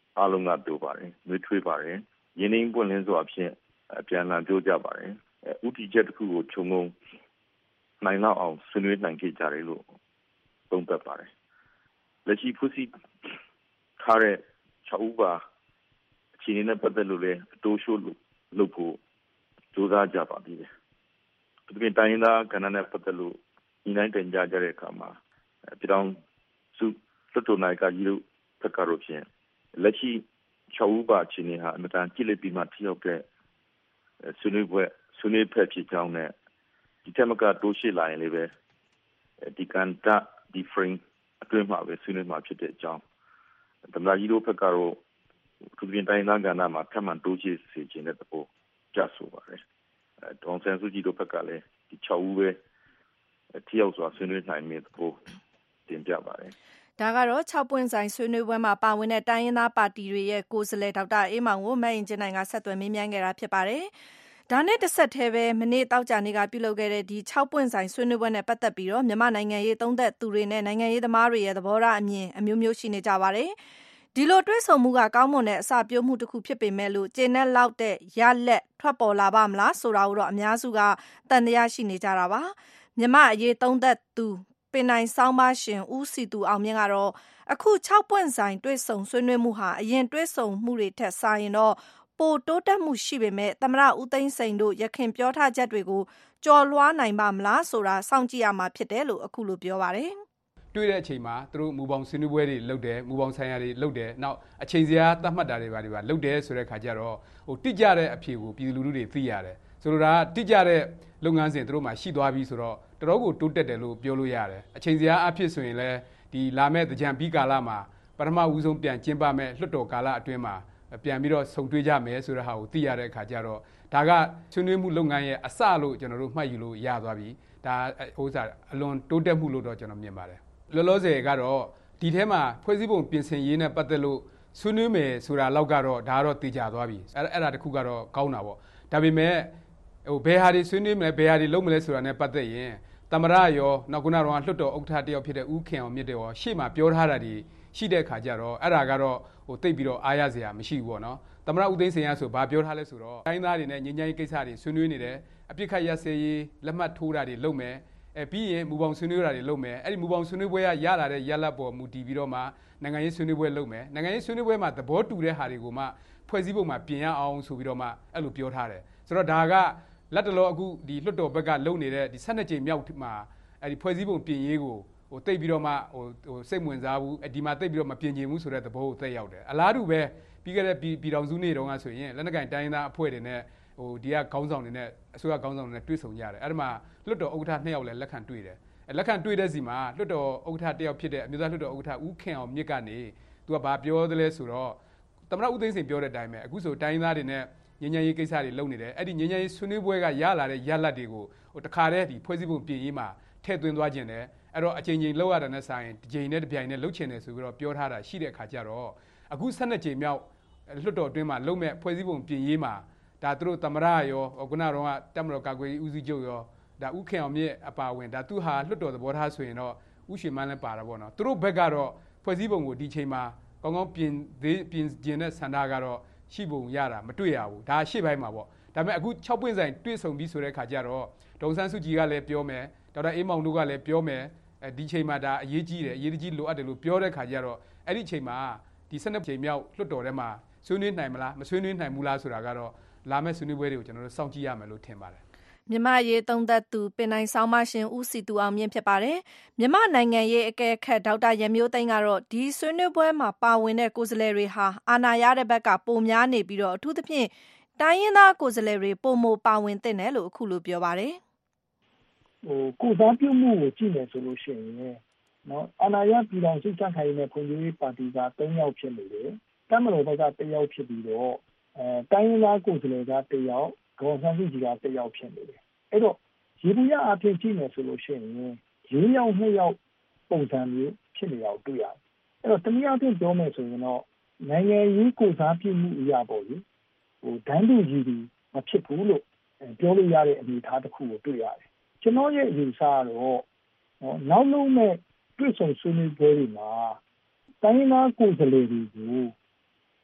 အားလုံးကပြောပါတယ်နှွေးထွေးပါတယ်ရင်းနှီးပွင့်လင်းစွာဖြင့်အပြန်အလှန်ပြောကြပါတယ်ဥတီချက်တစ်ခုကိုခြုံငုံနိုင်လောက်အောင်ဆွေးနွေးနိုင်ခဲ့ကြတယ်လို့သုံးသပ်ပါတယ်လက်ရှိဖွဲ့စည်းထားတဲ့၆ဦးပါအခြေအနေနဲ့ပတ်သက်လို့လည်းအတိုးရှို့လုပ်ဖို့ကြိုးစားကြပါသေးတယ်ဒီပြင်တိုင်းရင်းသားကဏ္ဍနဲ့ပတ်သက်လို့ညီနိုင်တင်ကြကြတဲ့အခါမှာပြည်တော်စုလွှတ်တော်နိုင်ကကြီးတို့ဘက်ကတော့ဖြင့်လက်ရှိ၆ဦးပါအခြေအနေဟာအမှန်တန်ကြည့်လိုက်ပြီးမှထိရောက်တဲ့ဆွေးနွေးပွဲဆွေးနွေးဖက်ဖြစ်ကြောင်းနဲ့ဒီထက်မကတိုးရှိလာရင်လည်းပဲဒီကန်တာဒီ frame အတွင်းမှာပဲဆွေးနွေးမှာဖြစ်တဲ့အကြောင်းသမ္မတကြီးတို့ဘက်ကတော့သူပြင်တိုင်းသားကဏ္ဍမှာထပ်မံတိုးရှိစေခြင်းတဲ့သဘောကြဆိုပါတယ်ဒေါန်ဆန်စုကြည်တို့ဘက်ကလည်းဒီ၆ဦးပဲထိရောက်စွာဆွေးနွေးနိုင်မယ့်သဘောတင်ပြပါတယ်
ဒါကတော့၆ပွင့်ဆိုင်ဆွေးနွေးပွဲမှာပါဝင်တဲ့တိုင်းရင်းသားပါတီတွေရဲ့ကိုယ်စားလှယ်ဒေါက်တာအေးမောင်ကိုမအင်ဂျင်နိုင်ကဆက်သွယ်မေးမြန်းခဲ့တာဖြစ်ပါတယ်။ဒါနဲ့တစ်ဆက်တည်းပဲမနေ့တောက်ကြနေ့ကပြုလုပ်ခဲ့တဲ့ဒီ၆ပွင့်ဆိုင်ဆွေးနွေးပွဲနဲ့ပတ်သက်ပြီးတော့မြန်မာနိုင်ငံရေးသုံးသက်သူတွေနဲ့နိုင်ငံရေးသမားတွေရဲ့သဘောထားအမြင်အမျိုးမျိုးရှိနေကြပါတယ်။ဒီလိုတွဲဆုံမှုကကောင်းမွန်တဲ့အစပြုမှုတစ်ခုဖြစ်ပေမဲ့လို့ကျေနပ်လောက်တဲ့ရလက်ထွက်ပေါ်လာပါမလားဆိုတာကိုတော့အများစုကတန်တရားရှိနေကြတာပါ။မြန်မာအရေးသုံးသက်သူပင်နိုင်ဆောင်းပါရှင်ဦးစီသူအောင်မြင့်ကတော့အခု၆ပွင့်ဆိုင်တွဲဆုံဆွေးနွေးမှုဟာအရင်တွဲဆုံမှုတွေထက်စာရင်တော့ပိုတိုးတက်မှုရှိပေမဲ့သမ္မတဦးသိန်းစိန်တို့ရခင်ပြောထားချက်တွေကိုကျော်လွှားနိုင်ပါမလားဆိုတာစောင့်ကြည့်ရမှာဖြစ်တယ်လို့အခုလိုပြောပါတယ်
တွေ့တဲ့အချိန်မှာသူတို့မူပေါင်းဆွေးနွေးပွဲတွေလုပ်တယ်မူပေါင်းဆိုင်ရာတွေလုပ်တယ်နောက်အချိန်စရာသတ်မှတ်တာတွေပါတွေပါလုပ်တယ်ဆိုတဲ့ခါကျတော့ဟိုတိကျတဲ့အဖြေကိုပြည်သူလူထုတွေသိရတယ်ဆိုလိုတာကတိကျတဲ့လုပ်ငန်းစဉ်သူတို့မှရှိသွားပြီဆိုတော့တော်တော်ကိုတိုးတက်တယ်လို့ပြောလို့ရတယ်အချိန်စရာအဖြစ်ဆိုရင်လည်းဒီလာမဲ့သကြံပြီးကာလမှာပထမဦးဆုံးပြန်ကျင်းပမဲ့လွှတ်တော်ကာလအတွင်းမှာပြန်ပြီးတော့ဆုံတွေ့ကြမယ်ဆိုတဲ့ဟာကိုသိရတဲ့အခါကျတော့ဒါကဆွေးနွေးမှုလုပ်ငန်းရဲ့အစလို့ကျွန်တော်တို့မှတ်ယူလို့ရသွားပြီဒါဥစ္စာအလွန်တိုးတက်မှုလို့တော့ကျွန်တော်မြင်ပါတယ်လောလောဆယ်ကတော့ဒီထဲမှာဖွဲ့စည်းပုံပြင်ဆင်ရေးနဲ့ပတ်သက်လို့ဆွေးနွေးမယ်ဆိုတာလောက်ကတော့ဒါကတော့သိကြသွားပြီအဲ့အဲ့ဒါတခုကတော့ကောင်းတာပေါ့ဒါပေမဲ့ဟိုဘယ်ဟာတွေဆွေးနွေးမလဲဘယ်ဟာတွေလုပ်မလဲဆိုတာနဲ့ပတ်သက်ရင်သမ္မတရောနောက်ခုနကတော့လွှတ်တော်ဥက္ကဋ္ဌတယောက်ဖြစ်တဲ့ဦးခင်အောင်မြင့်တဲ့ရောရှေ့မှာပြောထားတာတွေရှိတဲ့ခါကျတော့အဲ့ဒါကတော့ဟိုတိတ်ပြီးတော့အားရစရာမရှိဘူးပေါ့နော်သမ္မတဦးသိန်းစိန်ကဆိုဘာပြောထားလဲဆိုတော့တိုင်းသားတွေနဲ့ငြိမ်းချမ်းရေးကိစ္စတွေဆွေးနွေးနေတယ်အပြစ်ခတ်ရစေရေးလက်မှတ်ထိုးတာတွေလုပ်မယ်အဲပြီးရင်မူပေါင်းဆွေးနွေးတာတွေလုပ်မယ်အဲ့ဒီမူပေါင်းဆွေးနွေးပွဲကရလာတဲ့ရလဒ်ပေါ်မူတည်ပြီးတော့မှနိုင်ငံရေးဆွေးနွေးပွဲလုပ်မယ်နိုင်ငံရေးဆွေးနွေးပွဲမှာသဘောတူတဲ့ဟာတွေကိုမှဖွဲ့စည်းပုံမှာပြင်ရအောင်ဆိုပြီးတော့မှအဲ့လိုပြောထားတယ်ဆိုတော့ဒါကလက်တလောအခုဒီလွှတ်တော်ဘက်ကလုံနေတဲ့ဒီ၁၂ကြိမ်မြောက်မှာအဲ့ဒီဖွဲ့စည်းပုံပြင်ရေးကိုဟိုတိတ်ပြီးတော့မှဟိုဟိုစိတ်ဝင်စားဘူးဒီမှာတိတ်ပြီးတော့မပြင်ချင်ဘူးဆိုတဲ့သဘောကိုသက်ရောက်တယ်အလားတူပဲပြီးခဲ့တဲ့ပြည်တော်စုနေ့တုန်းကဆိုရင်လက်နက်ကိုင်တိုင်းသားအဖွဲ့တွေနဲ့ဟိုဒီကခေါင်းဆောင်တွေနဲ့အစိုးရခေါင်းဆောင်တွေနဲ့တွေ့ဆုံကြတယ်အဲ့ဒီမှာလွှတ်တော်ဥက္ကဋ္ဌနှစ်ယောက်လည်းလက်ခံတွေ့တယ်လက်ခံတွေ့တဲ့စီမှာလွှတ်တော်ဥက္ကဋ္ဌတယောက်ဖြစ်တဲ့အမျိုးသားလွှတ်တော်ဥက္ကဋ္ဌဦးခင်အောင်မြင့်ကနေသူကဘာပြောသလဲဆိုတော့သမ္မတဦးသိန်းစိန်ပြောတဲ့အတိုင်းပဲအခုဆိုတိုင်းသားတွေနဲ့ငြိမ်းချမ်းရေးကိစ္စတွေလုပ်နေတယ်အဲ့ဒီငြိမ်းချမ်းရေးဆွေးနွေးပွဲကရလာတဲ့ရလဒ်တွေကိုဟိုတခါတည်းဒီဖွဲ့စည်းပုံပြင်ရေးမှာထည့်သွင်းသွားခြင်းတယ်အဲ့တော့အချိန်ချင်းလောက်ရတာနဲ့ဆိုင်တစ်ချိန်နဲ့တစ်ပြိုင်နဲ့လှုပ်ချင်တယ်ဆိုပြီးတော့ပြောထားတာရှိတဲ့အခါကျတော့အခု၁၂ကြိမ်မြောက်လွှတ်တော်အတွင်းမှာလုံမဲ့ဖွဲ့စည်းပုံပြင်ရေးမှာဒါသူတို့သမ္မတရောခုနကတော့တပ်မတော်ကာကွယ်ရေးဦးစီးချုပ်ရောဒါဥခင်အောင်မြင့်အပါဝင်ဒါသူဟာလွှတ်တော်သဘောထားဆိုရင်တော့ဥရှင်မန်းလည်းပါတာပေါ့နော်သူတို့ဘက်ကတော့ဖွဲ့စည်းပုံကိုဒီချိန်မှာကောင်းကောင်းပြင်သေးပြင်ကျင်တဲ့ဆန္ဒကတော့ရှိပုံရတာမတွေ့ရဘူးဒါရှေ့ပိုင်းမှာပေါ့ဒါပေမဲ့အခု၆ပွင့်ဆိုင်တွေ့ဆုံပြီးဆိုတဲ့ခါကျတော့ဒေါန်ဆန်းစုကြည်ကလည်းပြောမယ်ဒေါက်တာအေးမောင်တို့ကလည်းပြောမယ်အဲဒီချိန်မှာဒါအရေးကြီးတယ်အရေးကြီးလိုအပ်တယ်လို့ပြောတဲ့ခါကျတော့အဲ့ဒီချိန်မှာဒီ၁၂ချိန်မြောက်လွှတ်တော်ထဲမှာဆွေးနွေးနိုင်မလားမဆွေးနွေးနိုင်ဘူးလားဆိုတာကတော့လာမယ့်ဆွေးနွေးပွဲတွေကိုကျွန်တော်တို့စောင့်ကြည့်ရမယ်လို့ထင်ပါတယ်
မြန်မာရေးသုံးသက်သူပင်နိုင်ဆောင်းမရှင်ဦးစီသူအောင်မြင့်ဖြစ်ပါတယ်မြန်မာနိုင်ငံရေးအကဲခတ်ဒေါက်တာရမျိုးသိန်းကတော့ဒီဆွေးနွေးပွဲမှာပါဝင်တဲ့ကိုယ်စားလှယ်တွေဟာအာဏာရတဲ့ဘက်ကပုံများနေပြီးတော့အထူးသဖြင့်တိုင်းရင်းသားကိုယ်စားလှယ်တွေပုံမပါဝင်သင့်တယ်လို့အခုလိုပြောပါတယ်
ဟိုကိုစားပြုမှုကိုကြည့်မယ်ဆိုလို့ရှိရင်နော်အာဏာရပြည်ထောင်စုစံခိုင်နဲ့ဖွံ့ဖြိုးရေးပါတီက၃ယောက်ဖြစ်နေတယ်တမတော်ဘက်ကတစ်ယောက်ဖြစ်ပြီးတော့အဲတိုင်းရင်းသားကိုယ်စားလှယ်ကတစ်ယောက်ဒေါ်ဆန်းစုကြည်ကတစ်ယောက်ဖြစ်နေတယ်အဲ့တော့ရေဘူးရအဖြစ်ကြည့်မယ်ဆိုလို့ရှိရင်၄ယောက်၂ယောက်ပုံစံမျိုးဖြစ်နေအောင်တွေ့ရတယ်အဲ့တော့တနည်းအားဖြင့်ပြောမယ်ဆိုရင်တော့နိုင်ငံရေးကိုစားပြုမှုအရာပေါ့လေဟိုဒန်းတူကြီးဒီမဖြစ်ဘူးလို့ပြောလို့ရတဲ့အနေအထားတစ်ခုကိုတွေ့ရတယ်ကျွန်တော်ရဲ့အယူဆကတော့နောက်လုံးမဲ့တွေ့ဆုံဆွေးနွေးပွဲတွေမှာတိုင်းရင်းသားကိုယ်စားလှယ်တွေကို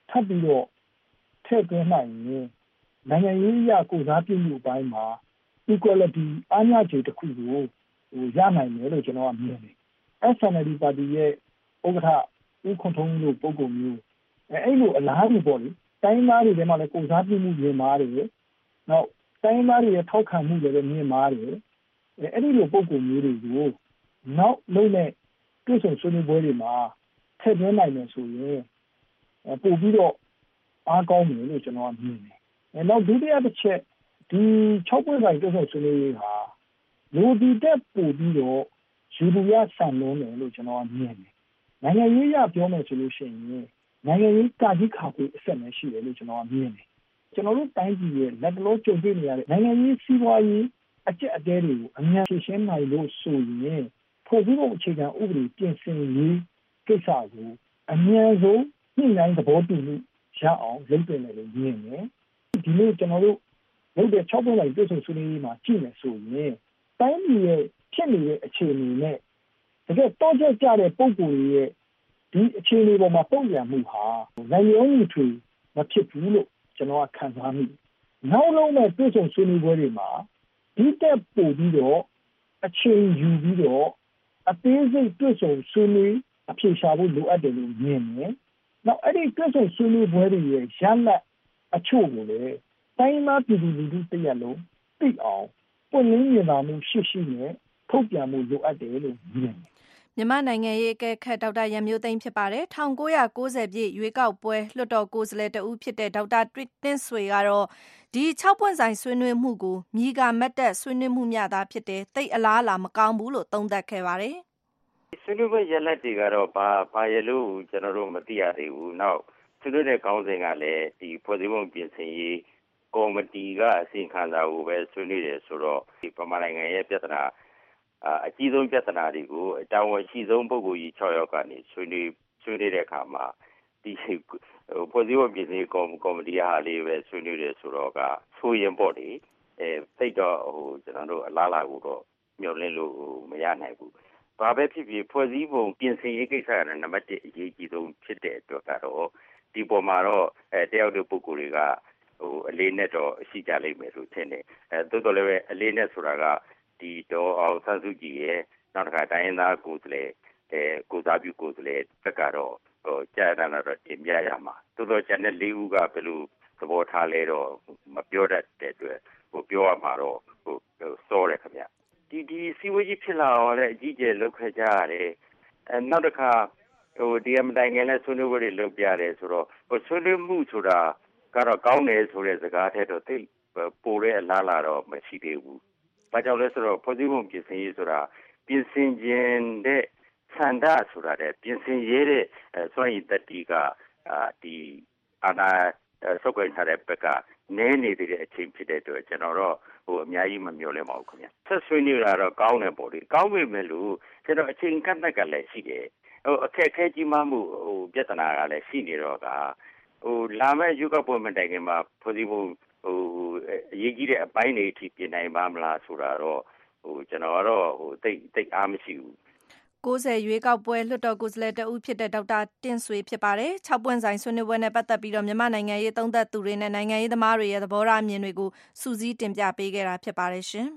ထပ်ပြီးတော့ထည့်သွင်းနိုင်ရင်နိုင်ငံရေးအရကိုစားပြုမှုအပိုင်းမှာ equality အားနည်းချက်တစ်ခုကိုဟိုရနိုင်တယ်လို့ကျွန်တော်ကမြင်တယ် S N L D ပါတီရဲ့ဥက္ကဋ္ဌဦးခွန်ထုံးလို့ပုံပုံမျိုးအဲအဲ့လိုအလားတူပေါ့လေတိုင်းသားတွေထဲမှာလည်းကိုစားပြုမှုမြင်ပါတယ်နောက်တိုင်းသားတွေရဲ့ထောက်ခံမှုလည်းမြင်ပါတယ်အဲအဲ့ဒီလိုပုံပုံမျိုးတွေကိုနောက်လုံးနဲ့တွေ့ဆုံဆွေးနွေးပွဲတွေမှာထည့်သွင်းနိုင်မယ်ဆိုရင်ပို့ပြီးတော့အားကောင်းတယ်လို့ကျွန်တော်ကမြင်တယ်အဲနောက်ဒုတိယတစ်ချက်ဒီ၆ပွင့်ဆိုင်တွေ့ဆုံဆွေးနွေးရေးဟာလူဒီတက်ပို့ပြီးတော့ယူလူရဆန်လုံးတယ်လို့ကျွန်တော်ကမြင်တယ်နိုင်ငံရေးရပြောမယ်ဆိုလို့ရှိရင်နိုင်ငံရေးကာကြီးခါကိုအဆက်နဲ့ရှိတယ်လို့ကျွန်တော်ကမြင်တယ်ကျွန်တော်တို့တိုင်းပြည်ရဲ့လက်တလုံးကြုံတွေ့နေရတဲ့နိုင်ငံရေးစီးပွားရေးအကျက်အတဲတွေကိုအများကြီးရှင်းနိုင်လို့ဆိုရင်ဖွဲ့စည်းပုံအခြေခံဥပဒေပြင်ဆင်ရေးကိစ္စကိုအများဆုံးညှိနှိုင်းသဘောတူမှုရအောင်လုပ်တင်တယ်လို့မြင်တယ်ဒီလိုကျွန်တော်တို့လုပ်တဲ့၆ပွင့်လိုက်တွေ့ဆုံဆွေးနွေးရေးမှာကြည့်မယ်ဆိုရင်တိုင်းပြည်ရဲ့ဖြစ်နေတဲ့အခြေအနေနဲ့တကယ်တော့ကြကြတဲ့ပုံကိုယ်ရဲ့ဒီအခြေအနေပေါ်မှာပုံပြန်မှုဟာနိုင်ငံရေးထွေမဖြစ်ဘူးလို့ကျွန်တော်ကခံစားမိနောက်လုံးမဲ့တွေ့ဆုံဆွေးနွေးပွဲတွေမှာဒီတက်ပို့ပြီးတော့အချိန်ယူပြီးတော့အသေးစိတ်တွေ့ဆုံဆွေးနွေးအဖြေရှာဖို့လိုအပ်တယ်လို့မြင်တယ်နောက်အဲ့ဒီတွေ့ဆုံဆွေးနွေးပွဲတွေရဲ့ရလဒ်အချို့ကိုလည်းတိုင်းမှာပြည်သူလူထုတရက်လုံးသိအောင်ပွင့်လင်းမြင်သာမှုရှိရှိနဲ့ထုတ်ပြန်မှုလိုအပ်တယ်လို့မြင်တယ်
မြန်မာနိုင်ငံရေးအကဲခတ်ဒေါက်တာရန်မျိုးသိမ်းဖြစ်ပါတယ်၁၉၉၀ပြည့်ရွေးကောက်ပွဲလွှတ်တော်ကိုယ်စားလှယ်တဦးဖြစ်တဲ့ဒေါက်တာတင့်ဆွေကတော့ဒီ၆ပွင့်ဆိုင်ဆွေးနွေးမှုကိုမြည်ကမတ်တက်ဆွေးနွေးမှုများသာဖြစ်တယ်တိတ်အလားအလာမကောင်းဘူးလို့သုံးသပ်ခဲ့ပါတယ်
ဆွေးနွေးပွဲရလဒ်တွေကတော့ဘာဘာရလို့ကျွန်တော်တို့မသိရသေးဘူးနောက်ဆွေးနွေးတဲ့ခေါင်းစဉ်ကလည်းဒီဖွဲ့စည်းပုံပြင်ဆင်ရေးကော်မတီကအစီအခံစာကိုပဲဆွေးနွေးတယ်ဆိုတော့ဒီပမာနိုင်ငံရဲ့ပြဿနာအကြီးဆုံးပြဿနာတွေကိုအတောင်အရှိဆုံးပုဂ္ဂိုလ်ကြီး၆ယောက်ကနေဆွေးနွေးဆွေးနွေးတဲ့အခါမှာဒီဖွဲ့စည်းပုံပြင်ဆင်ရေးကော်မတီဟာလေးပဲဆွေးနွေးတယ်ဆိုတော့ကဆိုရင်ပေါ့လေအဲသိတော့ဟိုကျွန်တော်တို့အလားလာကိုတော့မျှော်လင့်လို့မရနိုင်ဘူးဘာပဲဖြစ်ဖြစ်ဖွဲ့စည်းပုံပြင်ဆင်ရေးကိစ္စကလည်းနံပါတ်၁အရေးကြီးဆုံးဖြစ်တဲ့အတွက်ကတော့ဒီပေါ်မှာတော့အဲတယောက်တဲ့ပုဂ္ဂိုလ်တွေကဟိုအလေးနဲ့တော့ရှိကြလိမ့်မယ်လို့ထင်တယ်အဲတိုးတော်လည်းပဲအလေးနဲ့ဆိုတာကဒီတော့အောင်ဆန်းစုကြည်ရဲ့နောက်တစ်ခါတိုင်းရင်းသားကိုယ်စားလှယ်အဲကိုစားပြုကိုယ်စားလှယ်တက်ကတော့ဟိုကြာတာတော့တင်ပြရမှာတိုးတော်ကျန်တဲ့လေးဦးကဘယ်လိုသဘောထားလဲတော့မပြောတတ်တဲ့အတွက်ဟိုပြောရမှာတော့ဟိုစောတယ်ခင်ဗျဒီဒီစီဝေးကြီးဖြစ်လာတော့လည်းအကြီးကျယ်လုပ်ခဲ့ကြရတယ်အဲနောက်တစ်ခါဟိုဒီအမတိုင်ငယ်နဲ့ဆွေးနွေးပွဲတွေလုပ်ပြရတယ်ဆိုတော့ဟိုဆွေးနွေးမှုဆိုတာကတော့ကောင်းတယ်ဆိုတဲ့စကားတဲ့တော့သိပိုတဲ့အလားလာတော့မရှိသေးဘူးဘာကြောင့်လဲဆိုတော့ဖွဲ့စည်းပုံပြင်ဆင်ရေးဆိုတာပြင်ဆင်ခြင်းတဲ့ဆန္ဒဆိုတာတဲ့ပြင်ဆင်ရေးတဲ့စွမ်းရည်တတိကအာဒီအာဏာဆုတ်ခွင့်ထားတဲ့ဘက်ကနည်းနေသေးတဲ့အချိန်ဖြစ်တဲ့အတွက်ကျွန်တော်တော့ဟိုအများကြီးမမျှော်လင့်ပါဘူးခင်ဗျဆက်ဆွေးနွေးတာတော့ကောင်းတယ်ပေါ့လေကောင်းပေမဲ့လို့ကျွန်တော်အချိန်ကန့်သတ်ကလည်းရှိတယ်ဟိုအခက်အခဲကြီးမှမှုဟိုပြဿနာကလည်းရှိနေတော့ကဟိုလာမဲ့ရွေးကောက်ပွဲမတိုင်ခင်မှာဖွဲ့စည်းပုံဟိုအရေးကြီးတဲ့အပိုင်းတွေအထိပြင်နိုင်ပါမလားဆိုတာတော့ဟိုကျွန်တော်ကတော့ဟိုတိတ်တိတ်အားမရှိဘူး
ကိုယ်ဆယ်ရွေးကောက်ပွဲလွှတ်တော်ကိုယ်စားလှယ်တဦးဖြစ်တဲ့ဒေါက်တာတင့်ဆွေဖြစ်ပါတယ်၆ပွင့်ဆိုင်ဆွေးနွေးပွဲနဲ့ပတ်သက်ပြီးတော့မြန်မာနိုင်ငံရေးသုံးသပ်သူတွေနဲ့နိုင်ငံရေးသမားတွေရဲ့သဘောထားအမြင်တွေကိုစူးစီးတင်ပြပေးခဲ့တာဖြစ်ပါတယ်ရှင်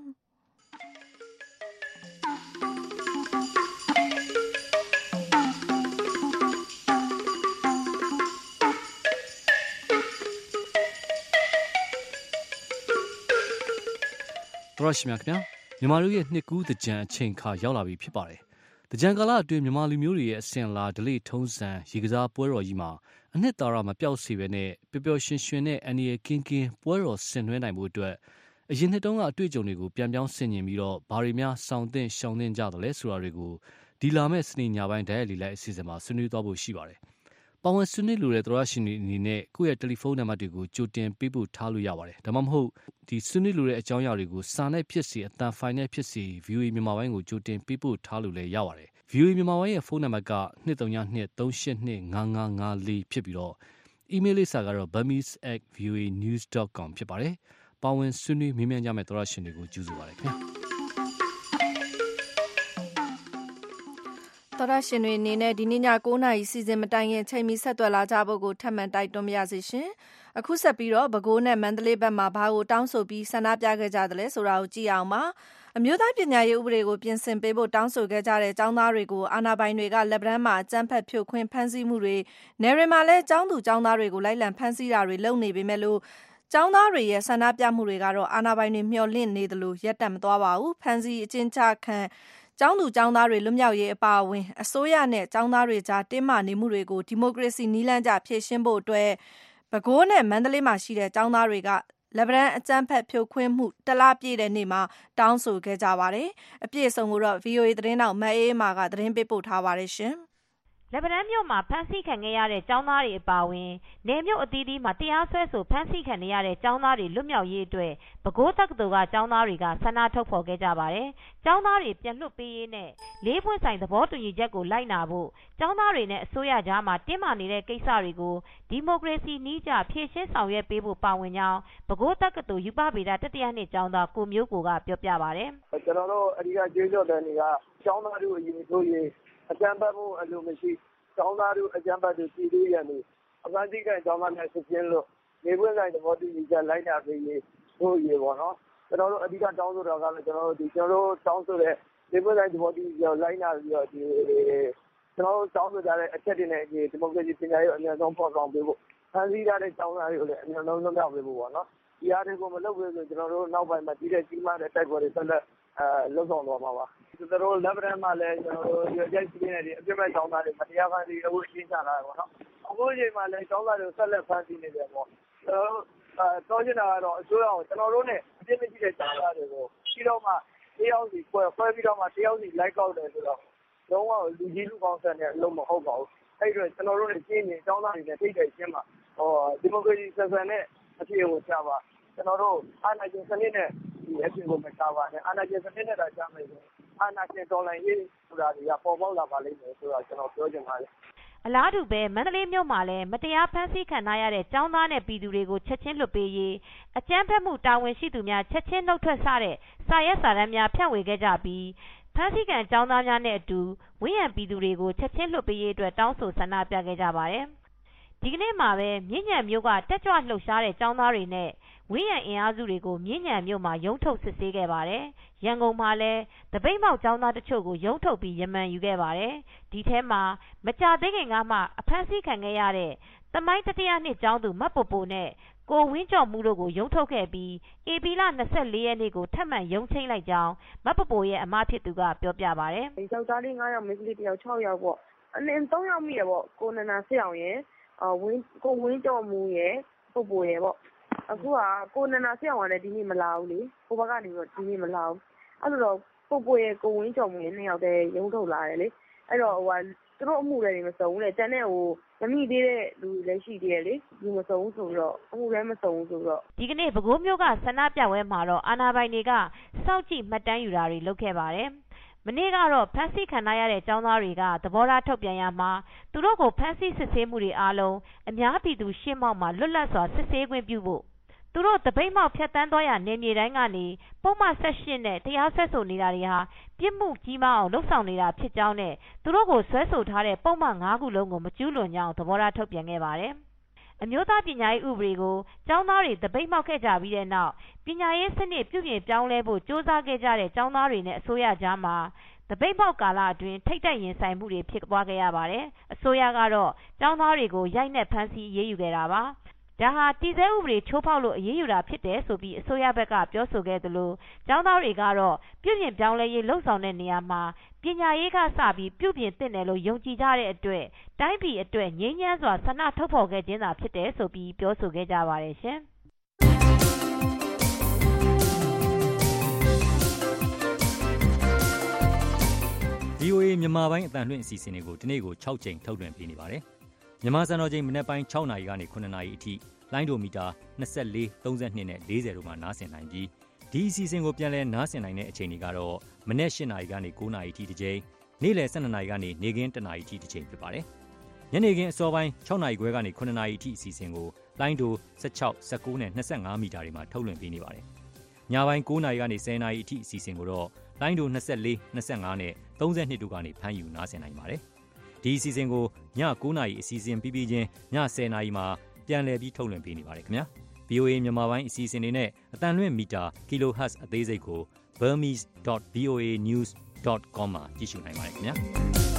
တော်ရှိမြခင်ဗျာမြန်မာလူရဲ့နှစ်ကူးတကြံအချိန်ခါရောက်လာပြီဖြစ်ပါတယ်တကြံကာလအတွင်းမြန်မာလူမျိုးတွေရဲ့အစဉ်လာဒလိထုံးစံရေကစားပွဲတော်ကြီးမှာအနှစ်သာရမပြောက်စေပဲနဲ့ပျော်ပျော်ရွှင်ရွှင်နဲ့အန်ဒီရဲ့ကင်းကင်းပွဲတော်ဆင်နွှဲနိုင်မှုအတွက်အရင်နှစ်တုန်းကအတွေ့အကြုံတွေကိုပြန်ပြောင်းဆင်ញင်ပြီးတော့ဘာတွေများစောင့်သိရှောင်သိကြတယ်လဲဆိုတာတွေကိုဒီလာမဲ့စနေညပိုင်းဒိုင်ရလီလိုက်အစီအစဉ်မှာဆွေးနွေးသွားဖို့ရှိပါတယ်ပါဝင်ဆွေးနွေးလိုတဲ့သောရရှင်တွေအနေနဲ့ကိုယ့်ရဲ့တယ်လီဖုန်းနံပါတ်တွေကိုကြိုတင်ပေးပို့ထားလို့ရပါတယ်ဒါမှမဟုတ်ဒီဆွေးနွေးလိုတဲ့အကြောင်းအရာတွေကိုစာနဲ့ဖြစ်စေအသံဖိုင်နဲ့ဖြစ်စေ ဗီအိုအေ မြန်မာပိုင်းကိုကြိုတင်ပေးပို့ထားလို့လည်းရပါတယ် ဗီအိုအေ မြန်မာပိုင်းရဲ့ဖုန်းနံပါတ်က ၂၃၂ ၃၈၂ ၅၅၅၄ဖြစ်ပြီးတော့အီးမေးလ်လိပ်စာကတော့ burmese at v o a news dot com ဖြစ်ပါတယ်ပါဝင်ဆွေးနွေးမေးမြန်းကြမယ့်သောရရှင်တွေကိုကြိုဆိုပါရစေခင်ဗျာ
တတော်ရရှင်တွေအနေနဲ့ဒီနေ့ည9နာရီစီစဉ်မတိုင်ခင်ချိန်မီဆက်သွယ်လာကြဖို့ကိုထပ်မံတိုက်တွန်းပါရစေရှင်။အခုဆက်ပြီးတော့ပဲခူးနဲ့မန္တလေးဘက်မှာဘာကိုတောင်းဆိုပြီးဆန္ဒပြခဲ့ကြတယ်လဲဆိုတာကိုကြည့်အောင်ပါ။အမျိုးသားပညာရေးဥပဒေကိုပြင်ဆင်ပေးဖို့တောင်းဆိုခဲ့ကြတဲ့ကျောင်းသားတွေကိုအာဏာပိုင်တွေကလက်ဗရန်မှာအကြမ်းဖက်ဖြိုခွင်းဖမ်းဆီးမှုတွေနယ်ရီမှာလည်းကျောင်းသူကျောင်းသားတွေကိုလိုက်လံဖမ်းဆီးတာတွေလုပ်နေပေမဲ့လို့ကျောင်းသားတွေရဲ့ဆန္ဒပြမှုတွေကတော့အာဏာပိုင်တွေမျှော်လင့်နေတယ်လို့ရပ်တန့်မသွားပါဘူး။ဖမ်းဆီးအကျဉ်းချခံကျောင်းသူကျောင်းသားတွေလွတ်မြောက်ရေးအပါအဝင်အစိုးရနဲ့ကျောင်းသားတွေကြားတင်းမာနေမှုတွေကိုဒီမိုကရေစီနည်းလမ်းကျဖြေရှင်းဖို့အတွက်ပဲခူးနဲ့မန္တလေးမှာရှိတဲ့ကျောင်းသားတွေကလက်ဗရန်အကြမ်းဖက်ဖြိုခွင်းမှုတလပြည့်တဲ့နေ့မှာတောင်းဆိုခဲ့ကြပါတယ်။အပြည့်အစုံကိုတော့ ဗီအိုအေ သတင်းတောက်မအေးမာကသတင်းပေးပို့ထားပါတယ်ရှင်။
လက်ဗရန်မြို့မှာဖမ်းဆီးခံခဲ့ရတဲ့ကျောင်းသားတွေအပါအဝင်နယ်မြို့အသီးသီးမှာတရားစွဲဆိုဖမ်းဆီးခံရတဲ့ကျောင်းသားတွေလွတ်မြောက်ရေးအတွက်ပဲခူးတက္ကသိုလ်ကကျောင်းသားတွေကဆန္ဒထုတ်ဖော်ခဲ့ကြပါတယ်။ကျောင်းသားတွေပြန်လွတ်ပေးရေးနဲ့လေးပွင့်ဆိုင်သဘောတူညီချက်ကိုလိုက်နာဖို့ကျောင်းသားတွေနဲ့အစိုးရကြားမှာတင်းမာနေတဲ့ကိစ္စတွေကိုဒီမိုကရေစီနည်းကျဖြေရှင်းဆောင်ရွက်ပေးဖို့ပါဝင်ကြောင်းပဲခူးတက္ကသိုလ်ယူပဗေဒတတိယနှစ်ကျောင်းသားကိုမျိုးကိုကပြောပြပါတယ်
။ကျွန်တော်တို့အဓိကကျေးဇူးတော်တွေကကျောင်းသားတွေအရေးဆိုရင်အကြံပေးဖို့အလိုမရှိကျောင်းသားတို့အကြံပေးသူပြည်သူရန်တို့အပန်းတိကန်ကျောင်းသားများစစ်ပြင်းလို့နေပွင့်ဆိုင်သဘောတူညီချက်လိုက်နာပေးရေးတို့ရေပေါ့နော်ကျွန်တော်တို့အဓိကတောင်းဆိုတာကလည်းကျွန်တော်တို့ဒီကျွန်တော်တို့တောင်းဆိုတဲ့နေပွင့်ဆိုင်သဘောတူညီချက်လိုက်နာပြီးတော့ဒီကျွန်တော်တို့တောင်းဆိုကြတဲ့အချက်တွေနဲ့ဒီဒီမိုကရေစီပညာရေးအများဆုံးပေါ်ဆောင်ပေးဖို့ဖန်ဆီးထားတဲ့ကျောင်းသားတွေကိုလည်းအများဆုံးလုပ်ပြပေးဖို့ပေါ့နော်ဒီအားတွေကိုမလုပ်ဘူးဆိုကျွန်တော်တို့နောက်ပိုင်းမှာကြီးတဲ့ကြီးမားတဲ့တိုက်ပွဲတွေဆက်လက်အဲလှုပ်ဆောင်သွားမှာပါကျွန်တော်တို့လက်ဗရန်မှာလည်းကျွန်တော်တို့ရွေးချက်စီးနေတဲ့အပြစ်မဲ့ကျောင်းသားတွေမတရားဖန်ဆီးလို့ရှင်းချလာတယ်ပေါ့နော်အခုချိန်မှာလည်းကျောင်းသားတွေဆက်လက်ဖန်ဆီးနေတယ်ပေါ့ကျွန်တော်တို့အဲတောင်းချင်တာကတော့အစိုးရကိုကျွန်တော်တို့နဲ့အပြစ်မရှိတဲ့ကျောင်းသားတွေကိုပြီးတော့မှတယောက်စီခွဲခွဲပြီးတော့မှတယောက်စီလိုက်ကောက်တယ်ဆိုတော့လုံးဝလူကြီးလူကောင်းဆက်တဲ့အလုံးမဟုတ်ပါဘူးအဲ့တော့ကျွန်တော်တို့နဲ့ရှင်းနေကျောင်းသားတွေနဲ့ထိတ်ထိတ်ရှင်းမှာဟောဒီမိုကရေစီဆန်ဆန်နဲ့အပြည့်ကိုချပါကျွန်တော်တို့အာဏာရှင်စနစ်နဲ့ဒီအပြည့်ကိုမချပါနဲ့အာဏာရှင်စနစ်နဲ့တာချမယ်ဆိုအာဏာရှင်တော်လှန်ရေးဆိုတာတွေကပေါ်ပေါက်လာပါလိမ့်မယ်ဆိုတော့ကျွန်တော်ပြောချင်ပါတယ်
အလားတူပဲမန္တလေးမြို့မှာလည်းမတရားဖမ်းဆီးခံရတဲ့ကျောင်းသားနဲ့ပြည်သူတွေကိုချက်ချင်းလွတ်ပေးရေးအကြမ်းဖက်မှုတာဝန်ရှိသူများချက်ချင်းနှုတ်ထွက်ဆတဲ့စာရဲစာတမ်းများဖြန့်ဝေခဲ့ကြပြီးဖမ်းဆီးခံကျောင်းသားများနဲ့အတူဝိရံပြည်သူတွေကိုချက်ချင်းလွတ်ပေးရေးအတွက်တောင်းဆိုဆန္ဒပြခဲ့ကြပါတယ်။ဒီကနေ့မှာပဲမြင်းညံမြို့ကတက်ကြွလှုပ်ရှားတဲ့ကျောင်းသားတွေနဲ့ဝိရံအင်အားစုတွေကိုမြင်းညံမြို့မှာရုံးထုတ်စစ်ဆေးခဲ့ပါတယ်။ရန်ကုန်မှာလည်းတပိတ်မောက်ကျောင်းသားတချို့ကိုရုံးထုတ်ပြီးရမန်ယူခဲ့ပါတယ်။ဒီထဲမှာမကြသေးခင်ကမှအဖမ်းဆီးခံခဲ့ရတဲ့သမိုင်းတတိယနှစ်ကျောင်းသူမတ်ပိုပိုနဲ့ကိုဝင်းကျော်မှုတို့ကိုရုံးထုတ်ခဲ့ပြီးဧပြီလ၂၄ရက်နေ့ကိုထပ်မံရုံးချိန်းလိုက်ကြောင်းမတ်ပိုပိုရဲ့အမဖြစ်သူကပြောပြပါတယ်
။ယောက်ျားလေး၅ယောက်မိန်းကလေးတစ်ယောက်၆ယောက်ပေါ့။အနည်း၃ယောက်မိရပေါ့ကိုနန္ဒာစစ်အောင်ရဲ့အဝင်းကိုဝင်းကျော်မှုရဲ့ပိုပိုရဲ့ပေါ့အခုကကိုနန္ဒာစစ်အောင်ကလည်းဒီနေ့မလာဘူးလေကိုဘကနေတော့ဒီနေ့မလာဘူးအဲ့လိုတော့ပိုပိုရဲ့ကိုဝင်းကျော်မှုရဲ့နှစ်ယောက်တည်းရုံးထုတ်လာတယ်လေအဲ့တော့ဟိုကသူတို့အမှုလည်းမစုံဘူးလေတန်းတဲ့ဟိုမမိသေးတဲ့လူလည်းရှိသေးတယ်လေဒီမစုံဘူးဆိုတော့အမှုလည်းမစုံဘူးဆိုတော့
ဒီကနေ့ပဲခူးမြို့ကဆန္ဒပြပွဲမှာတော့အာဏာပိုင်တွေကစောင့်ကြည့်မှတ်တမ်းယူတာတွေလုပ်ခဲ့ပါတယ်မနေ့ကတော့ဖမ်းဆီးခံရတဲ့ကျောင်းသားတွေကသဘောထားထုတ်ပြန်ရမှာသူတို့ကိုဖမ်းဆီးစစ်ဆေးမှုတွေအားလုံးအများပြည်သူရှေ့မှောက်မှာလွတ်လပ်စွာစစ်ဆေးခွင့်ပြုဖို့သူတို့တပိတ်မောက်ဖြတ်တန်းသွားရနေမြေတိုင်းကနေပုံမှန်၁၈နဲ့တရားစွဲဆိုနေတာတွေဟာပြစ်မှုကြီးမားအောင်လှုပ်ဆောင်နေတာဖြစ်ကြောင်းနဲ့သူတို့ကိုဆွဲဆိုထားတဲ့ပုံမှန်၅ခုလုံးကိုမကျူးလွန်ကြောင်းသဘောထားထုတ်ပြန်ခဲ့ပါတယ်အမျိုးသားပညာရေးဥပဒေကိုကျောင်းသားတွေတပိတ်မောက်ခဲ့ကြပြီးတဲ့နောက်ပညာရေးစနစ်ပြုပြင်ပြောင်းလဲဖို့စ조사ခဲ့ကြတဲ့ကျောင်းသားတွေနဲ့အစိုးရကြားမှာတပိတ်ပေါက်ကာလအတွင်းထိတ်တိုက်ရင်ဆိုင်မှုတွေဖြစ်ပွားခဲ့ရပါတယ်အစိုးရကတော့ကျောင်းသားတွေကိုရိုက်နှက်ဖမ်းဆီးအရေးယူခဲ့တာပါဒါဟာတည်ဆဲဥပဒေချိုးဖောက်လို့အရေးယူတာဖြစ်တယ်ဆိုပြီးအစိုးရဘက်ကပြောဆိုခဲ့သလိုကျောင်းသားတွေကတော့ပြုပြင်ပြောင်းလဲရေးလှုံ့ဆော်တဲ့နေရာမှာပညာရေးကစပြီးပြုပြင်သင့်တယ်လို့ယုံကြည်ကြတဲ့အတွက်တိုင်းပြည်အတွက်ငြိမ်းချမ်းစွာဆန္ဒထုတ်ဖော်ခဲ့ခြင်းသာဖြစ်တယ်ဆိုပြီးပြောဆိုခဲ့ကြပါတယ်ရှင်
ဗီအိုအေ မြန်မာပိုင်းအသံလွှင့်အစီအစဉ်တွေကိုဒီနေ့ကို၆ကြိမ်ထုတ်လွှင့်ပေးနေပါတယ်။မြန်မာစံတော်ချိန်မနက်ပိုင်း၆နာရီကနေ၇နာရီအထိလိုင်းဒိုမီတာ၂၄၊၃၂နဲ့၄၀တို့မှာနားဆင်နိုင်ပြီးဒီအစီအစဉ်ကိုပြန်လည်နားဆင်နိုင်တဲ့အချိန်တွေကတော့မနက်၈နာရီကနေ၉နာရီအထိတစ်ကြိမ်နေ့လယ်၁၂နာရီကနေနေ့ခင်း၁နာရီအထိတစ်ကြိမ်ဖြစ်ပါတယ်။ညနေခင်းအစောပိုင်း၆နာရီခွဲကနေ၇နာရီအထိအစီအစဉ်ကိုလိုင်းဒို၁၆၊၁၉နဲ့၂၅မီတာတွေမှာထုတ်လွှင့်ပေးနေပါတယ်။ညပိုင်း၉နာရီကနေ၁၀နာရီအထိအစီအစဉ်ကိုတော့လိုင်းဒို၂၄၊၂၅နဲ့
သုံး၂တို့ကနေဖမ်းယူနားဆင်နိုင်ပါတယ်။ဒီအစီအစဉ်ကိုည၉နာရီအစီအစဉ်ပြီးပြီးချင်းည၁၀နာရီမှာပြန်လည်ပြီးထုတ်လွှင့်ပေးနေပါတယ်ခင်ဗျာ။ဗီအိုအေ မြန်မာပိုင်းအစီအစဉ်တွေနဲ့အတန်လွင့်မီတာ kilohertz အသေးစိတ်ကို burmese dot v o a news dot com မှာကြည့်ရှုနိုင်ပါတယ်ခင်ဗျာ။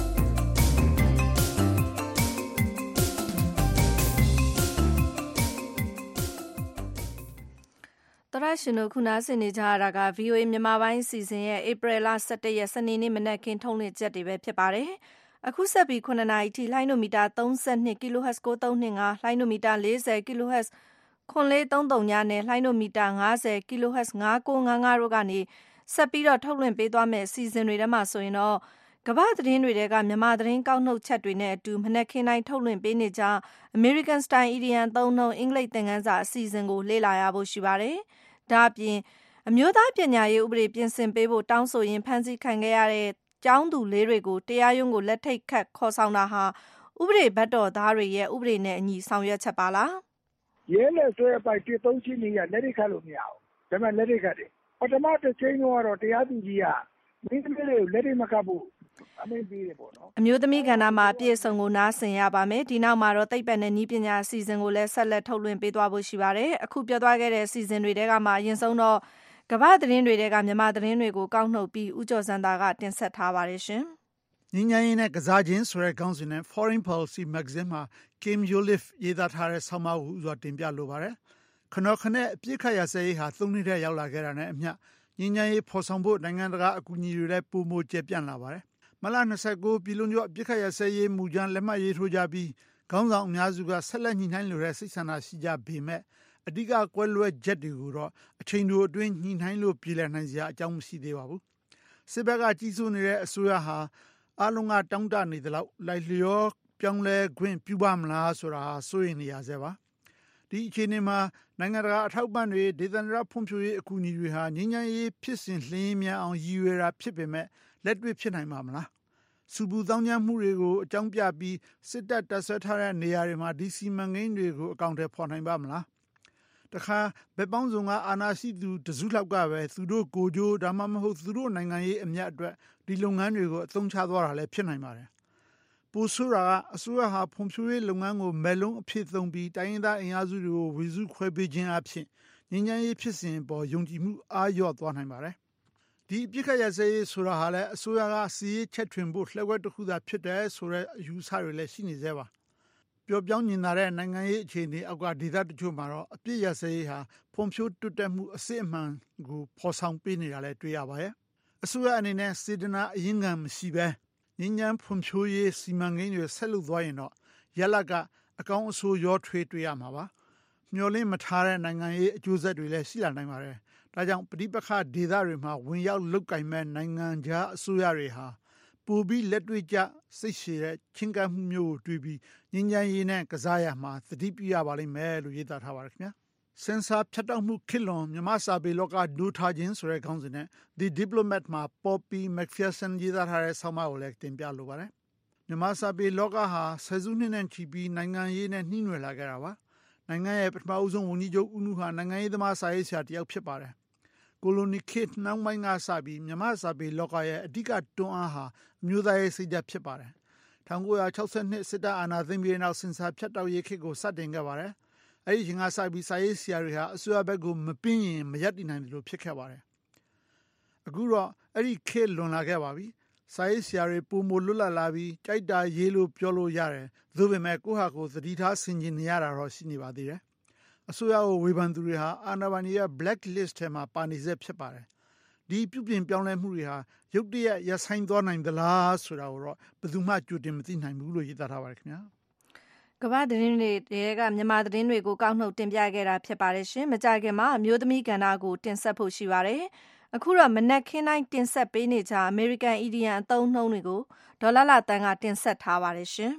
တရရှင်တို့ခုနာဆင်နေကြရတာက ဗီအိုအေ မြန်မာပိုင်းအစီအစဉ်ရဲ့ဧပြီလ၁၁ရက်စနေနေ့မနက်ခင်းထုတ်လွှင့်ချက်တွေပဲဖြစ်ပါတယ်။အခုဆက်ပြီးခုနှစ်နာရီထိလိုင်းနိုမီတာ၃၂ kilohertz ၉၃၂၅လိုင်းနိုမီတာ၄၀ kilohertz ခွန်လေး၃၃ညနဲ့လိုင်းနိုမီတာ၅၀ kilohertz ၅၉၅၅တို့ကနေဆက်ပြီးတော့ထုတ်လွှင့်ပေးသွားမယ့်အစီအစဉ်တွေထဲမှာဆိုရင်တော့ကမ္ဘာသတင်းတွေတဲကမြန်မာသတင်းကောက်နှုတ်ချက်တွေနဲ့အတူမနက်ခင်းတိုင်းထုတ်လွှင့်ပေးနေကြ American Style Idiom သုံးနှုန်းအင်္ဂလိပ်သင်ခန်းစာအစီအစဉ်ကိုလေ့လာရဖို့ရှိပါတယ်။ဒါအပြင်အမျိုးသားပညာရေးဥပဒေပြင်ဆင်ပေးဖို့တောင်းဆိုရင်ဖမ်းဆီးခံခဲ့ရတဲ့ကျောင်းသူလေးတွေကိုတရားရုံးကိုလက်ထိတ်ခတ်ခေါ်ဆောင်တာဟာဥပဒေဘက်တော်သားတွေရဲ့ဥပဒေနဲ့အညီဆောင်ရွက်ချက်ပါလား
။ရဲလက်ဆွဲပိုက်တစ်သုံးချင်းနေရလက်ထိတ်ခတ်လို့မရဘူး။ဒါပေမဲ့လက်ထိတ်ခတ်တယ်။ပထမတစ်ချိန်တော့တရားသူကြီးကမင်းသမီးတွေကိုလက်ထိတ်မခတ်ဘူးအမင်းပေးတယ်ပေါ့နော်
အမျိုးသမီးကဏ္ဍမှာအပြည့်အစုံကိုနားဆင်ရပါမယ်ဒီနောက်မှာတော့သိပ္ပံနဲ့နည်းပညာအစီအစဉ်ကိုလည်းဆက်လက်ထုတ်လွှင့်ပေးသွားဖို့ရှိပါတယ်အခုပြောသွားခဲ့တဲ့အစီအစဉ်တွေတဲကမှအရင်ဆုံးတော့ကမ္ဘာသတင်းတွေတဲကမြန်မာသတင်းတွေကိုကောက်နှုတ်ပြီးဦးကျော်စံသာကတင်ဆက်ထားပါတယ်ရှင်
ငင်းငင်းနဲ့ကစားခြင်းဆိုတဲ့ခေါင်းစဉ်နဲ့ Foreign Policy Magazine မှာ Kim Yolif ရေးသားထားတဲ့ဆောင်းပါးကိုဥစွာတင်ပြလိုပါတယ်ခဏခဏအပြစ်ခတ်ရစရေးဟာသုံးနှစ်တည်းရောက်လာခဲ့တာနဲ့အမျှငင်းငင်းရေးဖော်ဆောင်ဖို့နိုင်ငံတကာအကူအညီတွေလည်းပုံမကျပြန့်လာပါတယ်မလ၂၉ပြည်လုံးကျော်အပြစ်ခတ်ရစရေးမူကြမ်းလက်မှတ်ရေးထိုးကြပြီးခေါင်းဆောင်အများစုကဆက်လက်ညှိနှိုင်းလိုတဲ့စိတ်ဆန္ဒရှိကြပေမဲ့အဓိကကွဲလွဲချက်တွေကိုတော့အချိန်တိုအတွင်းညှိနှိုင်းလို့ပြည်လည်နိုင်စရာအကြောင်းမရှိသေးပါဘူးစစ်ဘက်ကကြီးစိုးနေတဲ့အစိုးရဟာအလုံးကတောင်းတနေသလောက်လိုက်လျောပြောင်းလဲခွင့်ပြုပါမလားဆိုတာစိုးရိမ်နေရစေပါဒီအခြေအနေမှာနိုင်ငံတကာအထောက်ပံ့တွေဒေသန္တရဖွံ့ဖြိုးရေးအကူအညီတွေဟာငြိမ်းချမ်းရေးဖြစ်စဉ်လျင်မြန်အောင်ရည်ရွယ်တာဖြစ်ပေမဲ့လက်တွေ့ဖြစ်နိုင်မှာမလားစူပူတောင်းကျမ်းမှုတွေကိုအကြောင်းပြပြီးစစ်တပ်တပ်ဆွဲထားတဲ့နေရာတွေမှာဒီစီမံကိန်းတွေကိုအကောင့်ထဲပေါ်နိုင်ပါမလားတခါဘက်ပေါင်းစုံကအာဏာရှိသူတစုလောက်ကပဲသူတို့ကိုကြိုးဒါမှမဟုတ်သူတို့နိုင်ငံရေးအမြတ်အတွက်ဒီလုပ်ငန်းတွေကိုအသုံးချသွားတာလည်းဖြစ်နိုင်ပါတယ်ပိုဆိုးတာကအစိုးရဟာဖွံ့ဖြိုးရေးလုပ်ငန်းကိုမဲလုံးအဖြစ်သုံးပြီးတိုင်းရင်းသားအင်အားစုတွေကိုဝေစုခွဲပေးခြင်းအဖြစ်ငြိမ်းချမ်းရေးဖြစ်စဉ်ပေါ်ယုံကြည်မှုအားလျော့သွားနိုင်ပါတယ်ဒီအပြစ်ခတ်ရစေးဆိုတာဟာလည်းအစိုးရကစီးရေးချက်ထွင်ဖို့လှည့်ဝက်တစ်ခုသာဖြစ်တယ်ဆိုတဲ့အယူဆတွေလည်းရှိနေသေးပါပျော်ပြောင်းညင်လာတဲ့နိုင်ငံရေးအခြေအနေအောက်ကဒေသတချို့မှာတော့အပြစ်ရစေးဟာဖွံ့ဖြိုးတိုးတက်မှုအစစ်အမှန်ကိုဖော်ဆောင်ပေးနေတာလည်းတွေ့ရပါရဲ့အစိုးရအနေနဲ့စေတနာအရင်းခံမရှိပဲငင်းညမ်းဖွံ့ဖြိုးရေးစီမံကိန်းတွေဆက်လုပ်သွားရင်တော့ရလကအကောင်းအဆိုးရောထွေးတွေ့ရမှာပါမျှော်လင့်မထားတဲ့နိုင်ငံရေးအကျိုးဆက်တွေလည်းရှိလာနိုင်ပါတယ်ဒါကြောင့်ပဋိပက္ခဒေသတွေမှာဝင်ရောက်လုကင်မဲ့နိုင်ငံခြားအစိုးရတွေဟာပိုပြီးလက်တွေ့ကျစိတ်ရှည်တဲ့ချင်းကပ်မှုမျိုးကိုတွေ့ပြီးငြိမ်းချမ်းရေးနဲ့ကစားရမှာသတိပြုရပါလိမ့်မယ်လို့ရေးသားထားပါတယ်ခင်ဗျာစင်ဆာဖြတ်တောက်မှုခေတ်လွန်မြန်မာစာပေလောကဒူထားခြင်းဆိုတဲ့ခေါင်းစဉ်နဲ့ The Diplomat မှာ Poppy McPherson ရေးသားထားတဲ့ဆောင်းပါးကိုလည်းတင်ပြလိုပါတယ်မြန်မာစာပေလောကဟာဆယ်စုနှစ်နဲ့ချီပြီးနိုင်ငံရေးနဲ့နှီးနွယ်လာခဲ့တာပါနိုင်ငံရဲ့ပထမအဆုံးဝန်ကြီးချုပ်ဦးနုဟာနိုင်ငံရေးသမားစာရေးဆရာတစ်ယောက်ဖြစ်ပါတယ်ကိုလိုနီခေတ်နှောင်းပိုင်းကစပြီးမြန်မာစာပေလောကရဲ့အဓိကတွန်းအားဟာအမျိုးသားရေးစိတ်ဓာတ်ဖြစ်ပါတယ်၁၉၆၂စစ်တပ်အာဏာသိမ်းပြီးနောက်စင်ဆာဖြတ်တောက်ရေးခေတ်ကိုစတင်ခဲ့ပါတယ်အဲ့ဒီချိန်ကစပြီးစာရေးဆရာတွေဟာအစိုးရဘက်ကိုမပင်းရင်မရပ်တည်နိုင်တယ်လို့ဖြစ်ခဲ့ပါတယ်အခုတော့အဲ့ဒီခေတ်လွန်လာခဲ့ပါပြီစာရေးဆရာတွေပုံမလွတ်လပ်လာပြီးကြိုက်တာရေးလို့ပြောလို့ရတယ်သို့ပေမဲ့ကိုယ့်ဟာကိုယ်သတိထားဆင်ခြင်နေရတာတော့ရှိနေပါသေးတယ်အစိုးရကိုဝေဖန်သူတွေဟာအာဏာပိုင်တွေရဲ့ blacklist ထဲမှာပါနေစေဖြစ်ပါတယ်ဒီပြုပြင်ပြောင်းလဲမှုတွေဟာရုတ်တရက်ရဆိုင်သွားနိုင်သလားဆိုတာကိုတော့ဘယ်သူမှကြိုတင်မသိနိုင်ဘူးလို့ရေးသားထားပါတယ်ခင်ဗျာ
ကမ္ဘာသတင်းတွေတဲကမြန်မာသတင်းတွေကိုကောက်နှုတ်တင်ပြခဲ့တာဖြစ်ပါတယ်ရှင်မကြခင်မှာအမျိုးသမီးကဏ္ဍကိုတင်ဆက်ဖို့ရှိပါတယ်အခုတော့မနက်ခင်းတိုင်းတင်ဆက်ပေးနေကြ American Idiom အသုံးနှုန်းတွေကိုဒေါ်လာလာတန်းကတင်ဆက်ထားပါတယ်ရှင်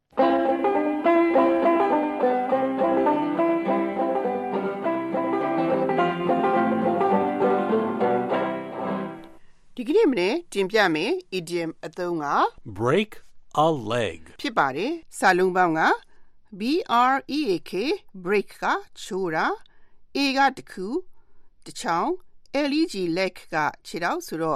ဒီကနေ့မနေ့တင်ပြမယ် idiom အသုံးက
break a leg
ဖြစ်ပါတယ်စာလုံးပေါင်းက B R E A K break ကချိုးတာ A ကတခုတချောင်း L E G leg ကခြေထောက်ဆိုတော့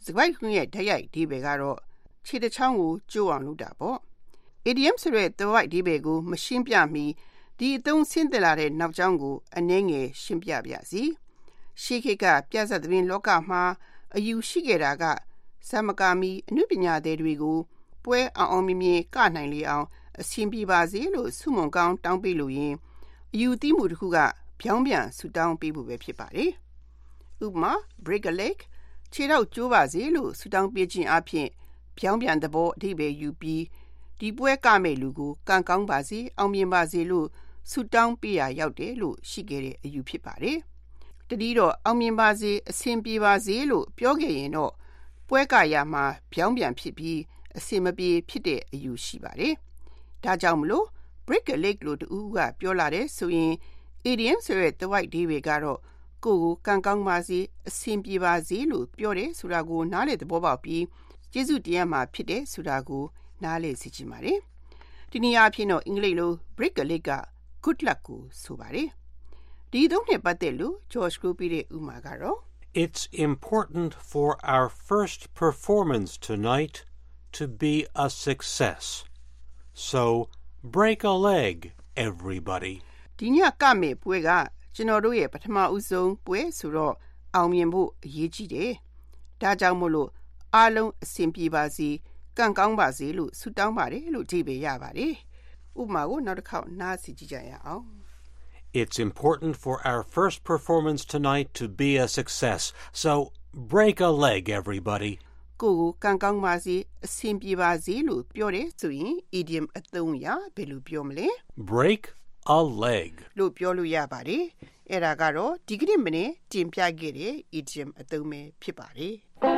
စကားခွင့်ရဲ့ဓာတ်ရိုက်ဒီဘေကတော့ခြေတစ်ချောင်းကိုကျိုးအောင်လုပ်တာပေါ့ idiom ဆိုတဲ့သွယ်ဝိုက်ဒီဘေကိုမရှင်းပြမီဒီအသုံးဆင်းသက်လာတဲ့နောက်ကြောင်းကိုအနည်းငယ်ရှင်းပြပြစီရှေးခေတ်ကပြဿနာသဘင်လောကမှာအယူရှိခဲ့တာကစမကာမီအနုပညာသည်တွေကိုပွဲအောင်အောင်မြင်မြင်ကနိုင်လေအောင်အဆင်ပြေပါစေလို့ဆုမွန်ကောင်းတောင်းပေးလို့ရင်အယူသီးမှုတစ်ခုကဖြောင်းပြန်ဆူတောင်းပေးဖို့ပဲဖြစ်ပါတယ်ဥပမာ break a leg ခြေတော့ကျိုးပါစေလို့ဆူတောင်းပေးခြင်းအပြင်ဖြောင်းပြန်သဘောအဓိပ္ပာယ်ယူပြီးဒီပွဲကမဲ့လူကိုကံကောင်းပါစေအောင်မြင်ပါစေလို့ဆူတောင်းပေးရရောက်တယ်လို့ရှိခဲ့တဲ့အယူဖြစ်ပါတယ်တတိတော့အောင်မြင်ပါစေအဆင်ပြေပါစေလို့ပြောခဲ့ရင်တော့ပွဲကရမှာဖြောင်းပြန်ဖြစ်ပြီးအဆင်မပြေဖြစ်တဲ့အယူရှိပါတယ်ဒါကြောင့်မလို့ break a leg လို့တူကပြောလာတဲ့ဆိုရင် idiom ဆိုတဲ့သွယ်ဝိုက်ဒီဘေကတော့ကိုယ်ကိုကံကောင်းပါစေအဆင်ပြေပါစေလို့ပြောတယ်ဆိုတာကိုနားလေသဘောပေါက်ပြီးကျေးဇူးတရားမှာဖြစ်တယ်ဆိုတာကိုနားလေစေချင်ပါတယ်ဒီနည်းအားဖြင့်တော့အင်္ဂလိပ်လို break a leg က good luck ကိုဆိုပါတယ်ဒီသုံးနဲ့ပတ်သက်လို့ George ကိုပြတဲ့ဥမာကတော့
It's important for our first performance tonight to be a success. So break a leg, everybody.
ဒီညကမဲ့ပွဲကကျွန်တော်တို့ရဲ့ပထမဦးဆုံးပွဲဆိုတော့အောင်မြင်ဖို့အရေးကြီးတယ်။ဒါကြောင့်မို့လို့အားလုံးအဆင်ပြေပါစေကံကောင်းပါစေလို့ဆုတောင်းပါတယ်လို့အဓိပ္ပာယ်ရပါတယ်။ဥပမာကိုနောက်တစ်ခေါက်နားစီကြည့်ကြရအောင်။
It's important for our first performance tonight to be a success. So break a leg, everybody.
ကိုကိုကံကောင်းပါစေအဆင်ပြေပါစေလို့ပြောတယ်ဆိုရင် idiom အသုံးအရဘယ်လိုပြောမလဲ
Break a leg
လို့ပြောလို့ရပါတယ်အဲ့ဒါကတော့ဒီကနေ့မနေ့တင်ပြခဲ့တဲ့ idiom အသုံးပဲဖြစ်ပါတယ်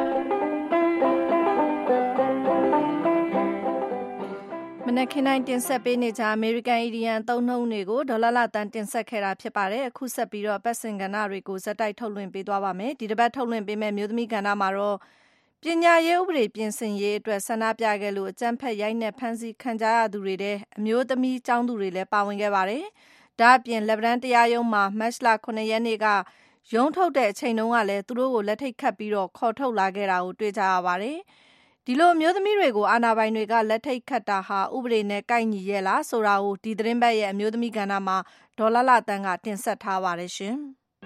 မနက်ခင်းတိုင်းတင်ဆက်ပေးနေကြ American Indian သုံးနှုန်းတွေကိုဒေါ်လာလာတန်တင်ဆက်ခဲ့တာဖြစ်ပါတယ်အခုဆက်ပြီးတော့ပတ်စင်ကဏ္ဍတွေကိုဇက်တိုက်ထုတ်လွှင့်ပေးသွားပါမယ်ဒီတစ်ပတ်ထုတ်လွှင့်ပေးမယ့်မျိုးသမီးကဏ္ဍမှာတော့ပညာရေးဥပဒေပြင်ဆင်ရေးအတွက်ဆန္ဒပြခဲ့လို့အကြမ်းဖက်ရိုက်နှက်ဖမ်းဆီးခံကြရသူတွေတဲ့အမျိုးသမီးကျောင်းသူတွေလည်းပါဝင်ခဲ့ပါတယ်ဒါအပြင်လက်ဗရန်တရားရုံးမှာမတ်လခုနှစ်ရက်နေ့ကရုံးထုတ်တဲ့အချိန်တုန်းကလည်းသူတို့ကိုလက်ထိတ်ခတ်ပြီးတော့ခေါ်ထုတ်လာခဲ့တာကိုတွေ့ကြရပါတယ်ဒီလိုမျိုးသမီးတွေကိုအာဏာပိုင်တွေကလက်ထိတ်ခတ်တာဟာဥပဒေနဲ့ကိုက်ညီရဲ့လားဆိုတာကိုဒီသတင်းပတ်ရဲ့အမျိုးသမီးကဏ္ဍမှာဒေါ်လာလာတန်းကတင်ဆက်ထားပါတယ်ရှင်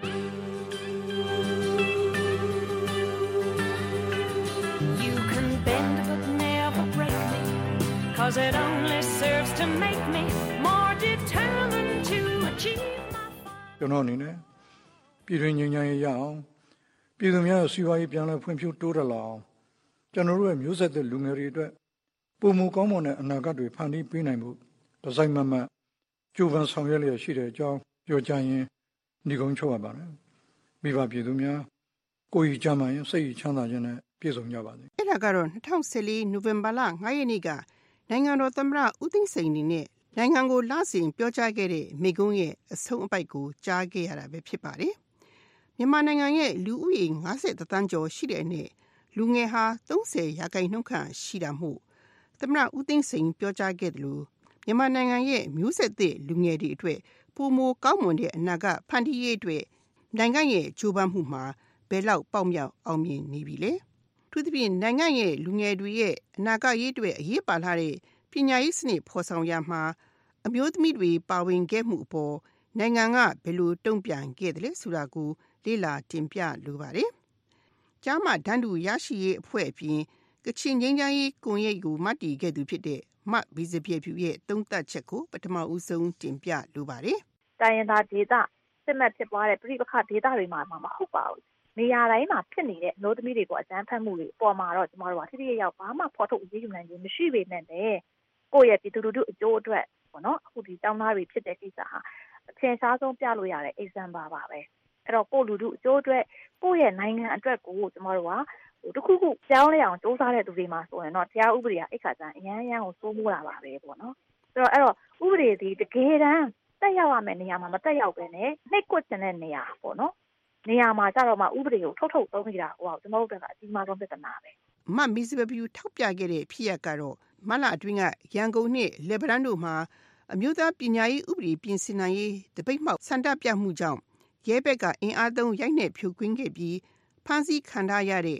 Cause it only serves to make me more determined to achieve my
ကျွန်တော်အနေနဲ့ပြည်တွင်းငြိမ်းချမ်းရေးရအောင်ပြည်သူများရဲ့စီးပွားရေးပြန်လည်ဖွံ့ဖြိုးတိုးတက်လာအောင်ကျွန်တော်တို့ရဲ့မျိုးဆက်တဲ့လူငယ်တွေအတွက်ပုံမူကောင်းမွန်တဲ့အနာဂတ်တွေဖန်တီးပေးနိုင်ဖို့ဒီဇိုင်းမမတ်ကြိုးပမ်းဆောင်ရွက်လျက်ရှိတဲ့အကြောင်းပြောကြရင်ညီကုန်းချုပ်ရပါတယ်မိဘပြည်သူများကိုယ်ကြီးကြမ်းမှရင်စိတ်ကြီးချမ်းသာခြင်းနဲ့ပြည့်စုံကြပါစေ
အဲ့ဒါကတော့၂၀၁၄နိုဝင်ဘာလ၅ရက်နေ့ကနိုင်ငံတော်သမ္မတဦးသိန်းစိန်အနေနဲ့နိုင်ငံကိုလာစဉ်ပြောကြားခဲ့တဲ့မိကုံးရဲ့အဆုံးအပိုက်ကိုကြားခဲ့ရတာပဲဖြစ်ပါတယ်။မြန်မာနိုင်ငံရဲ့လူဦးရေ၅၁သန်းကျော်ရှိတဲ့အနက်လူငယ်ဟာ၃၀ရာခိုင်နှုန်းခန့်ရှိတာမို့သမ္မတဦးသိန်းစိန်ပြောကြားခဲ့တယ်လို့မြန်မာနိုင်ငံရဲ့မျိုးဆက်သစ်လူငယ်တွေအတွက်ပိုမိုကောင်းမွန်တဲ့အနာဂတ်ဖန်တီးရေးအတွက်နိုင်ငံရဲ့ကြိုးပမ်းမှုမှာဘယ်လောက်ပေါက်မြောက်အောင်မြင်နေပြီလဲ။သူတို့နိုင်ငံရဲ့လူငယ်တွေရဲ့အနာဂတ်ရေးအတွက်အရေးပါလာတဲ့ပညာရေးစနစ်ဖော်ဆောင်ရမှာအမျိုးသမီးတွေပါဝင်ခဲ့မှုအပေါ်နိုင်ငံကဘယ်လိုတုံ့ပြန်ခဲ့တယ်လဲဆိုတာကိုလေ့လာတင်ပြလိုပါတယ်။ကျားမဒန်းတူရရှိရေးအဖွဲ့အပြင်ကချင်ငြိမ်းချမ်းရေးကွန်ရက်ကိုမတည်ခဲ့သူဖြစ်တဲ့မဘီဇပြေဖြူရဲ့သုံးသပ်ချက်ကိုပထမဦးဆုံးတင်ပြလိုပါတယ်
။တိုင်းရင်းသားဒေသစစ်မှတ်ဖြစ်ပွားတဲ့ပြည်ပခဒေသတွေမှာမဟုတ်ပါဘူး။နေရာတိုင်းမှာဖြစ်နေတဲ့အလို့သမီးတွေပေါ်အကြမ်းဖက်မှုတွေအပေါ်မှာတော့ကျမတို့ကထိထိရောက်ဘာမှဖော်ထုတ်အရေးယူနိုင်ခြင်းမရှိပေမဲ့လည်းကိုယ့်ရဲ့ပြည်သူလူထုအကျိုးအတွက်ပေါ့နော်အခုဒီတောင်းသားတွေဖြစ်တဲ့ကိစ္စဟာအထင်ရှားဆုံးပြလို့ရတဲ့ example ပါပဲအဲ့တော့ကိုလူထုအကျိုးအတွက်ကိုယ့်ရဲ့နိုင်ငံအတွက်ကိုကျမတို့ကဟိုတခုခုကြောင်းလဲအောင်စူးစမ်းတဲ့သူတွေမှာဆိုရင်တော့တရားဥပဒေကအိတ်ခါကျန်အရန်အရန်ကိုစိုးမိုးတာပါပဲပေါ့နော်ဆိုတော့အဲ့တော့ဥပဒေဒီတကယ်တမ်းတက်ရောက်ရမယ့်နေရာမှာမတက်ရောက်ပဲနဲ့နှိပ်ကွက်တဲ့နေရာပေါ့နော်နေရာမှာကြတော့မှဥပဒေကိုထုတ်ထုတ်သုံးနေတာဟိုကျမတို့ကအကြီးမားဆုံးပြဿနာပဲ
မမီဇဘပြူထောက်ပြခဲ့တဲ့ဖြစ်ရပ်ကတော့မလအတွင်းကရန်ကုန်နဲ့လေဗရန်တို့မှာအမျိုးသားပညာရေးဥပဒေပြင်ဆင်နိုင်ရေးတပိတ်မှောက်ဆန္ဒပြမှုကြောင့်ရဲဘက်ကအင်အားသုံးရိုက်နှက်ဖြိုခွင်းခဲ့ပြီးဖမ်းဆီးခံထားရတဲ့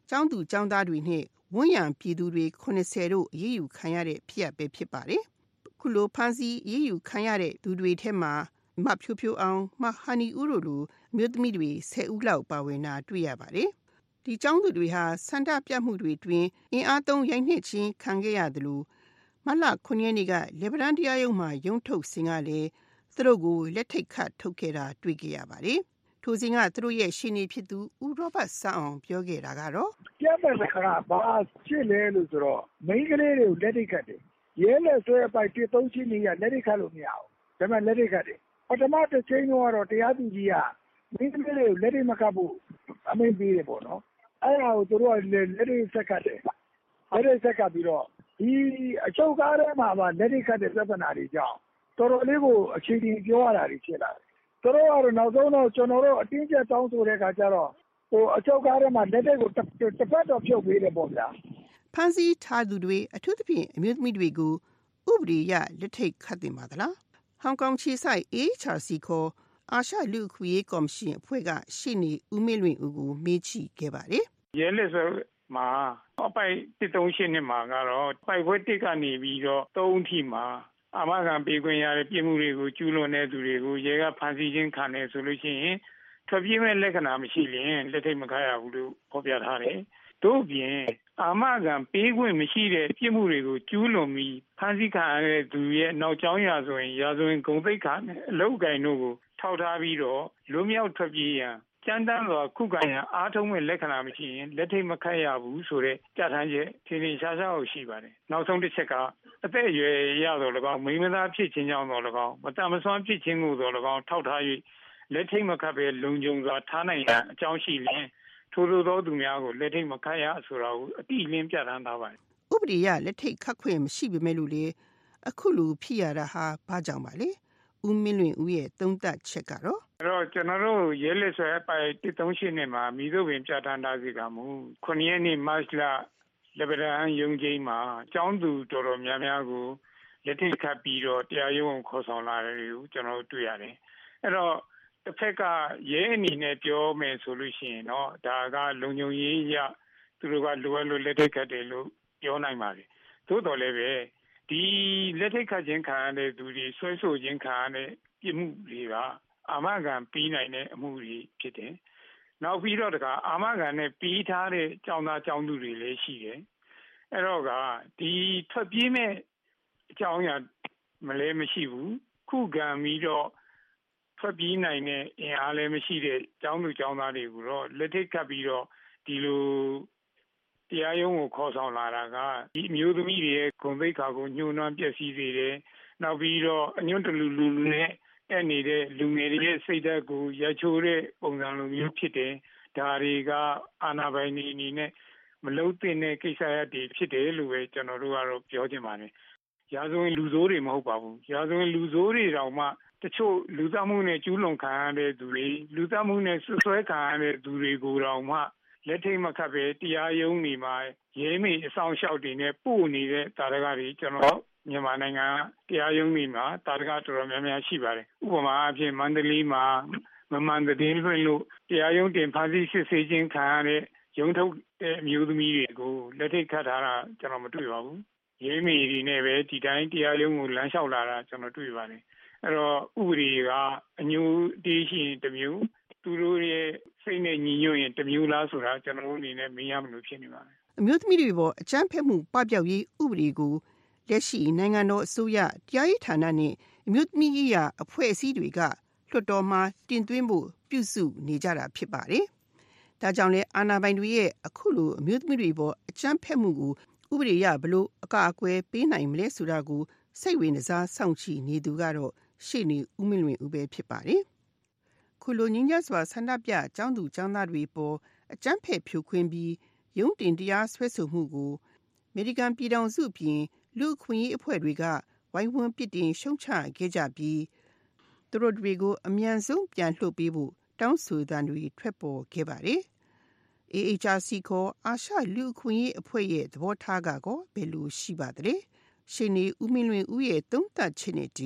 ကျောင်းသူကျောင်းသားတွေနဲ့ဝန်ရံပြည်သူတွေခုနှစ်ဆယ်တို့အရေးယူခံရတဲ့ဖြစ်ရပ်ပဲဖြစ်ပါတယ်။ခုလိုဖမ်းဆီးအရေးယူခံရတဲ့သူတွေထဲမှာမဖြိုးဖြိုးအောင်မဟာနီဦးတို့လိုအမျိုးသမီးတွေဆယ်ဦးလောက်ပါဝင်တာတွေ့ရပါတယ်။ဒီကျောင်းသူတွေဟာစန္ဒပြမှုတွေတွင်အင်အားသုံးရိုက်နှက်ခြင်းခံခဲ့ရသလိုမတ်လခုနှစ်ရက်နေ့ကလေဗရန်တရားရုံးမှာရုံးထုတ်စဉ်ကလည်းသူတို့ကိုလက်ထိတ်ခတ်ထုတ်ခဲ့တာတွေ့ခဲ့ရပါတယ်။ထိုစဉ်ကသူတို့ရဲ့ရှင်းနေဖြစ်သူဦးရောဘတ်ဆန်းအောင်ပြောခဲ့တာကတော့
ပြတ်တဲ့ခါဘာဖြစ်လဲလို့ဆိုတော့မိန်းကလေးတွေကိုလက်ထိတ်ခတ်တယ်ရဲလက်ဆွဲပိုက်တစ်သုံးချင်းကြီးကလက်ထိတ်ခတ်လို့မရဘူးဒါပေမဲ့လက်ထိတ်ခတ်တယ်ပထမတစ်ချိန်တော့တရားသူကြီးကမိန်းကလေးတွေကိုလက်ထိတ်မခတ်ဘူးအမိန့်ပေးတယ်ပေါ့နော်အဲ့ဒါကိုသူတို့ကလက်ထိတ်ဆက်ခတ်တယ်လက်ထိတ်ဆက်ခတ်ပြီးတော့ဒီအချုပ်ကားထဲမှာပါလက်ထိတ်ခတ်တဲ့ပြဿနာတွေကြောင့်တော်တော်လေးကိုအခြေအနေပြောရတာတွေဖြစ်လာတယ်သူတို့ကတော့နောက်ဆုံးတော့ကျွန်တော်တို့အတင်းကျပ်တောင်းဆိုတဲ့အခါကျတော့ဟိုအချုပ်ကားထဲမှာလက်ထိတ်ကိုတစ်ဖက်တော့ဖြုတ်ပေးတယ်ပေါ့ဗျာ
ဖန်စီထားသူတွေအထူးသဖြင့်အမျိုးသမီးတွေကိုဥပဒေရလက်ထိတ်ခတ်တင်ပါသလားဟောင်ကောင်ခြေဆိုင် A H R C ခေါ်အာရှလူခွေကော်မရှင်အဖွဲ့ကရှေ့နေဦးမင်းလွင်ဦးကိုမေးချခဲ့ပါတယ်
ရဲလက်ဆိုမှာအပိုက်တစ်သုံးရှင်းနှစ်မှာကတော့ပိုက်ခွဲတစ်ကနေပြီးတော့သုံးထိမှာအာမခံပေးခွင့်ရတဲ့ပြည်မှုတွေကိုကျူးလွန်တဲ့သူတွေကိုရဲကဖမ်းဆီးခြင်းခံတယ်ဆိုလို့ရှိရင်ထွက်ပြေးမဲ့လက္ခဏာမရှိရင်လက်ထိတ်မခရဘူးလို့ဖော်ပြထားတယ်။တို့ပြင်အာမခံပေးခွင့်မရှိတဲ့ပြည်မှုတွေကိုကျူးလွန်ပြီးဖမ်းဆီးခံရတဲ့သူရဲ့နောက်ကျောင်းရာဆိုရင်ရာဇဝင်ဂုဏ်သိက္ခာနဲ့အလုပ်ကိုင်တို့ကိုထောက်ထားပြီးတော့လွမြောက်ထွက်ပြေးရန်ကြမ်းတမ်းစွာခုခံရန်အားထုတ်မဲ့လက္ခဏာမရှိရင်လက်ထိတ်မခတ်ရဘူးဆိုတဲ့ကြထမ်းချက်ထင်ထင်ရှားရှားကိုရှိပါတယ်။နောက်ဆုံးတစ်ချက်ကအသက်အရွယ်ရတော့၎င်းမိမသားဖြစ်ခြင်းကြောင့်တော့၎င်းမတမဆွမ်းဖြစ်ခြင်းကိုတော့၎င်းထောက်ထား၍လက်ထိတ်မခတ်ပဲလုံခြုံစွာထားနိုင်ရန်အကြောင်းရှိရင်ထိုလိုသောသူများကိုလက်ထိတ်မခတ်ရဆိုတာကိုအတိအလင်းပြဋ္ဌာန်းထားပါတယ်
။ဥပဒေရလက်ထိတ်ခတ်ခွင့်မရှိပေမဲ့လို့လေအခုလိုဖြစ်ရတာဟာဘာကြောင့်ပါလဲ။ဦးမင်းလွင်ဦးရဲ့သုံးသပ်ချက်ကတော့
အဲ့တော့ကျွန်တော်တို့ရဲလက်ဆွဲပိုင်တစ်သုံးရှင်းနဲ့မှာမိတို့ပင်ပြဋ္ဌာန်းထားစီကမူခုနှစ်ရက်နေ့မတ်လလေဗရန်ယုံကြီးမှာကျောင်းသူတော်တော်များများကိုလက်ထိတ်ခတ်ပြီးတော့တရားရုံးကိုခေါ်ဆောင်လာတယ်ကိုကျွန်တော်တို့တွေ့ရတယ်။အဲ့တော့တစ်ဖက်ကရဲအနေနဲ့ပြောမယ်ဆိုလို့ရှိရင်တော့ဒါကလုံခြုံရေးရသူတို့ကလိုအပ်လို့လက်ထိတ်ခတ်တယ်လို့ပြောနိုင်ပါတယ်။သို့တော်လည်းပဲဒီလက်ထိတ်ခတ်ခြင်းခံရတဲ့သူတွေဆွဲဆိုခြင်းခံရတဲ့ပြစ်မှုတွေကအာမခံပြီးနိုင်တဲ့အမှုတွေဖြစ်တယ်။နောက်ပြီးတော့တကအာမခံနဲ့ပြီးထားတဲ့ကျောင်းသားကျောင်းသူတွေလည်းရှိတယ်။အဲ့တော့ကဒီထွက်ပြေးမဲ့အကြောင်းအရာမလဲမရှိဘူး။ခုခံပြီးတော့ထွက်ပြေးနိုင်တဲ့အင်အားလည်းမရှိတဲ့ကျောင်းသူကျောင်းသားတွေကိုတော့လက်ထိတ်ခတ်ပြီးတော့ဒီလိုတရားရုံးကိုခေါ်ဆောင်လာတာကဒီအမျိုးသမီးတွေရဲ့ဂုဏ်သိက္ခာကိုညှိုးနှွမ်းပျက်စီးစေတယ်။နောက်ပြီးတော့အညွန့်တလူလူနဲ့အဲ့နေတဲ့လူငယ်တွေရဲ့စိတ်ဓာတ်ကိုရချိုးတဲ့ပုံစံလိုမျိုးဖြစ်တယ်။ဒါတွေကအာဏာပိုင်တွေအနေနဲ့မလုပ်သင့်တဲ့ကိစ္စရပ်တွေဖြစ်တယ်လို့ပဲကျွန်တော်တို့ကတော့ပြောချင်ပါတယ်။ရာဇဝင်လူဆိုးတွေမဟုတ်ပါဘူး။ရာဇဝင်လူဆိုးတွေတောင်မှတချို့လူသတ်မှုနဲ့ကျူးလွန်ခံရတဲ့သူတွေလူသတ်မှုနဲ့ဆွဆွဲခံရတဲ့သူတွေကိုတောင်မှလက်ထိတ်မခတ်ပဲတရားရုံးတွေမှာရဲမေအဆောင်လျှောက်တွေနဲ့ပို့နေတဲ့တာရကတွေကျွန်တော်မြန်မာနိုင်ငံတရားရုံးတွေမှာတာရကတော်တော်များများရှိပါတယ်ဥပမာအဖြစ်မန္တလေးမှာမမှန်သတင်းလွှင့်လို့တရားရုံးတင်ဖမ်းဆီးစစ်ဆေးခြင်းခံရတဲ့ရုံးထုတ်တဲ့အမျိုးသမီးတွေကိုလက်ထိတ်ခတ်ထားတာကျွန်တော်မတွေ့ပါဘူးရဲမေတွေနဲ့ပဲဒီတိုင်းတရားရုံးကိုလမ်းလျှောက်လာတာကျွန်တော်တွေ့ပါတယ်အဲ့တော့ဥပဒေကအညူတေးရှိရင်တစ်မျိုးသူတို့ရဲ့စိတ်နဲ့ညီညွတ်ရင်တစ်မျိုးလားဆိုတာကျွန်တော်တို့အနေနဲ့မေးရမလို့ဖြစ်နေပါတယ်
အမျိုးသမီးတွေပေါ်အကြမ်းဖက်မှုပပျောက်ရေးဥပဒေကိုလက်ရှိနိုင်ငံတော်အစိုးရတရားရေးဌာနနဲ့အမျိုးသမီးရေးရာအဖွဲ့အစည်းတွေကလွှတ်တော်မှာတင်သွင်းဖို့ပြုစုနေကြတာဖြစ်ပါတယ်။ဒါကြောင့်လဲအာဏာပိုင်တွေရဲ့အခုလိုအမျိုးသမီးတွေပေါ်အကြမ်းဖက်မှုကိုဥပဒေရဘလို့အကာအကွယ်ပေးနိုင်မလဲဆိုတာကိုစိတ်ဝင်စားစောင့်ကြည့်နေသူကတော့ရှေ့နေဦးမင်းလွင်ဦးပဲဖြစ်ပါတယ်။ခုလိုငြိမ်းချမ်းစွာဆန္ဒပြကျောင်းသူကျောင်းသားတွေပေါ်အကြမ်းဖက်ဖြိုခွင်းပြီးရုံးတင်တရားစွဲဆိုမှုကိုအမေရိကန်ပြည်ထောင်စုပြင်လူ့အခွင့်အရေးအဖွဲ့တွေကဝိုင်းဝန်းပြစ်တင်ရှုံချခဲ့ကြပြီးသူတို့တွေကိုအမြန်ဆုံးပြန်လွှတ်ပေးဖို့တောင်းဆိုသံတွေထွက်ပေါ်ခဲ့ပါတယ်။ A H R C ခေါ်အာရှလူ့အခွင့်အရေးအဖွဲ့ရဲ့သဘောထားကတော့ဘယ်လိုရှိပါသလဲ။ရှေ့နေဦးမင်းလွင်ဦးရဲ့သုံးသပ်ချက်နဲ့တူ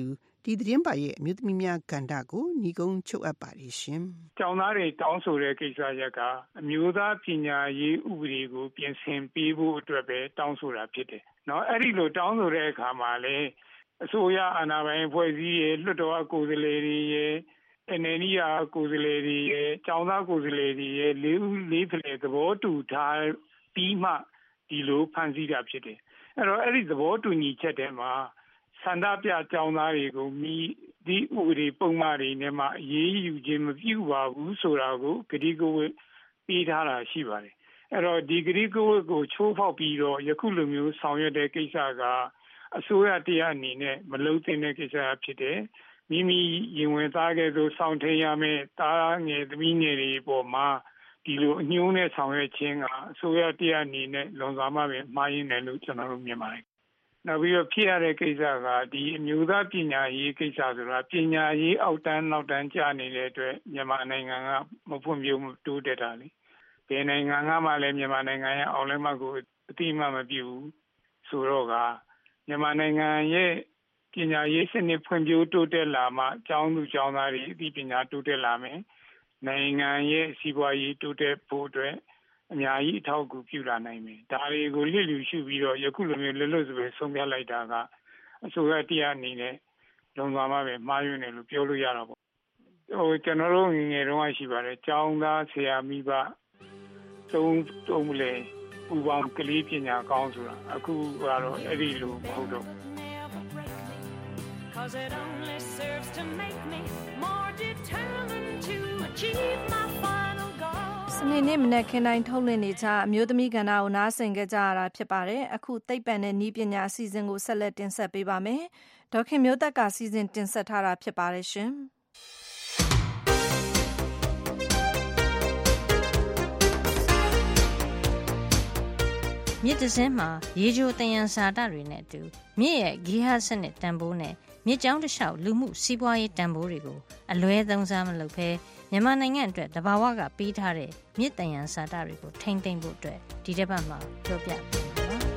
ဒီသတင်းပါရဲ့အမျိုးသမီးများကဏ္ဍကိုညီကုန်းချုပ်အပ်ပါတယ်ရှင်
။ကျောင်းသားတွေတောင်းဆိုတဲ့ကိစ္စရပ်ကအမျိုးသားပညာရေးဥပဒေကိုပြင်ဆင်ပေးဖို့အတွက်ပဲတောင်းဆိုတာဖြစ်တယ်။နော်အဲ့ဒီလိုတောင်းဆိုတဲ့အခါမှာလေအစိုးရအာဏာပိုင်အဖွဲ့အစည်းရဲ့လွှတ်တော်ကိုယ်စားလှယ်တွေရဲ့ N L D ရာကိုယ်စားလှယ်တွေရဲ့ကျောင်းသားကိုယ်စားလှယ်တွေရဲ့လေးဦးလေးဖလှယ်သဘောတူထားပြီးမှဒီလိုဖန်ဆီးတာဖြစ်တယ်။အဲ့တော့အဲ့ဒီသဘောတူညီချက်ထဲမှာဆန္ဒပြကျောင်းသားတွေကိုမိဒီဥပဒေပုံမှန်တွေနဲ့မှအေးအေးယူခြင်းမပြုပါဘူးဆိုတာကိုဂတိကဝတ်ပေးထားတာရှိပါတယ်။အဲ့တော့ဒီဂတိကဝတ်ကိုချိုးဖောက်ပြီးတော့ယခုလိုမျိုးဆောင်ရွက်တဲ့ကိစ္စကအစိုးရတရားအနေနဲ့မလုပ်သင့်တဲ့ကိစ္စဖြစ်တယ်။မိမိရင်ဝင်သားကဲသို့ဆောင်ထင်းရမယ်တားငယ်သမီးငယ်တွေပေါ်မှာဒီလိုအညှိုးနဲ့ဆောင်ရွက်ခြင်းကအစိုးရတရားအနေနဲ့လွန်စွာမှပဲမှားရင်းတယ်လို့ကျွန်တော်တို့မြင်ပါတယ်။နောက်ပြီးတော့ဖြစ်ရတဲ့ကိစ္စကဒီအမျိုးသားပညာရေးကိစ္စဆိုတာပညာရေးအောက်တန်းနောက်တန်းကျနေတဲ့အတွက်မြန်မာနိုင်ငံကမဖွံ့ဖြိုးမှုတိုးတက်တာလေ။ဘယ်နိုင်ငံကမှလည်းမြန်မာနိုင်ငံရဲ့အောင်လဲမှကိုအတိအမှမပြုဘူးဆိုတော့ကမြန်မာနိုင်ငံရဲ့ပညာရေးစနစ်ဖွံ့ဖြိုးတိုးတက်လာမှကျောင်းသူကျောင်းသားတွေအသိပညာတိုးတက်လာမယ်။နိုင်ငံရဲ့စီးပွားရေးတိုးတက်ဖို့အတွက်အများကြီးအထောက်အကူပြုလာနိုင်မယ်။ဒါတွေကိုလစ်လျူရှုပြီးတော့ယခုလိုမျိုးလွတ်လွတ်စွာဆုံးဖြတ်လိုက်တာကအစိုးရတရားအနေနဲ့လုံသွားမှပဲမှားယွင်းတယ်လို့ပြောလို့ရတာပေါ့။ဟိုကျွန်တော်တို့ငယ်ငယ်တုန်းကရှိပါတယ်။ကျောင်းသားဆရာမိဘသုံးသုံးလေပူပေါင်းကလေးပညာကောင်းဆိုတာအခုကတော့အဲ့ဒီလိုမဟုတ်တော့
Cause it only serves to make me more determined to achieve my final goal.
စနေနေ့မနက်ခင်းတိုင်းထုတ်လွှင့်နေကြအမျိုးသမီးကဏ္ဍကိုနားဆင်ကြကြရတာဖြစ်ပါတယ်။အခုသိပ္ပံနဲ့နည်းပညာအစီအစဉ်ကိုဆက်လက်တင်ဆက်ပေးပါမယ်။ဒေါခင်မျိုးသက်ကစီစဉ်တင်ဆက်ထားတာဖြစ်ပါတယ်ရှင်။
မြစ်တစင်းမှာရေချိုတယံဇာတတွေနဲ့အတူမြစ်ရဲ့ဂေဟစနစ်တန်ဖိုးနဲ့မြစ်ကြောင်းတစ်လျှောက်လူမှုစီးပွားရေးတန်ဖိုးတွေကိုအလွဲသုံးစားမလုပ်ဘဲမြန်မာနိုင်ငံအတွက်တဘာဝကပေးထားတဲ့မြစ်တယံဇာတတွေကိုထိမ့်သိမ့်ဖို့အတွက်ဒီတစ်ပတ်မှာပြောပြပေးပါမယ်
။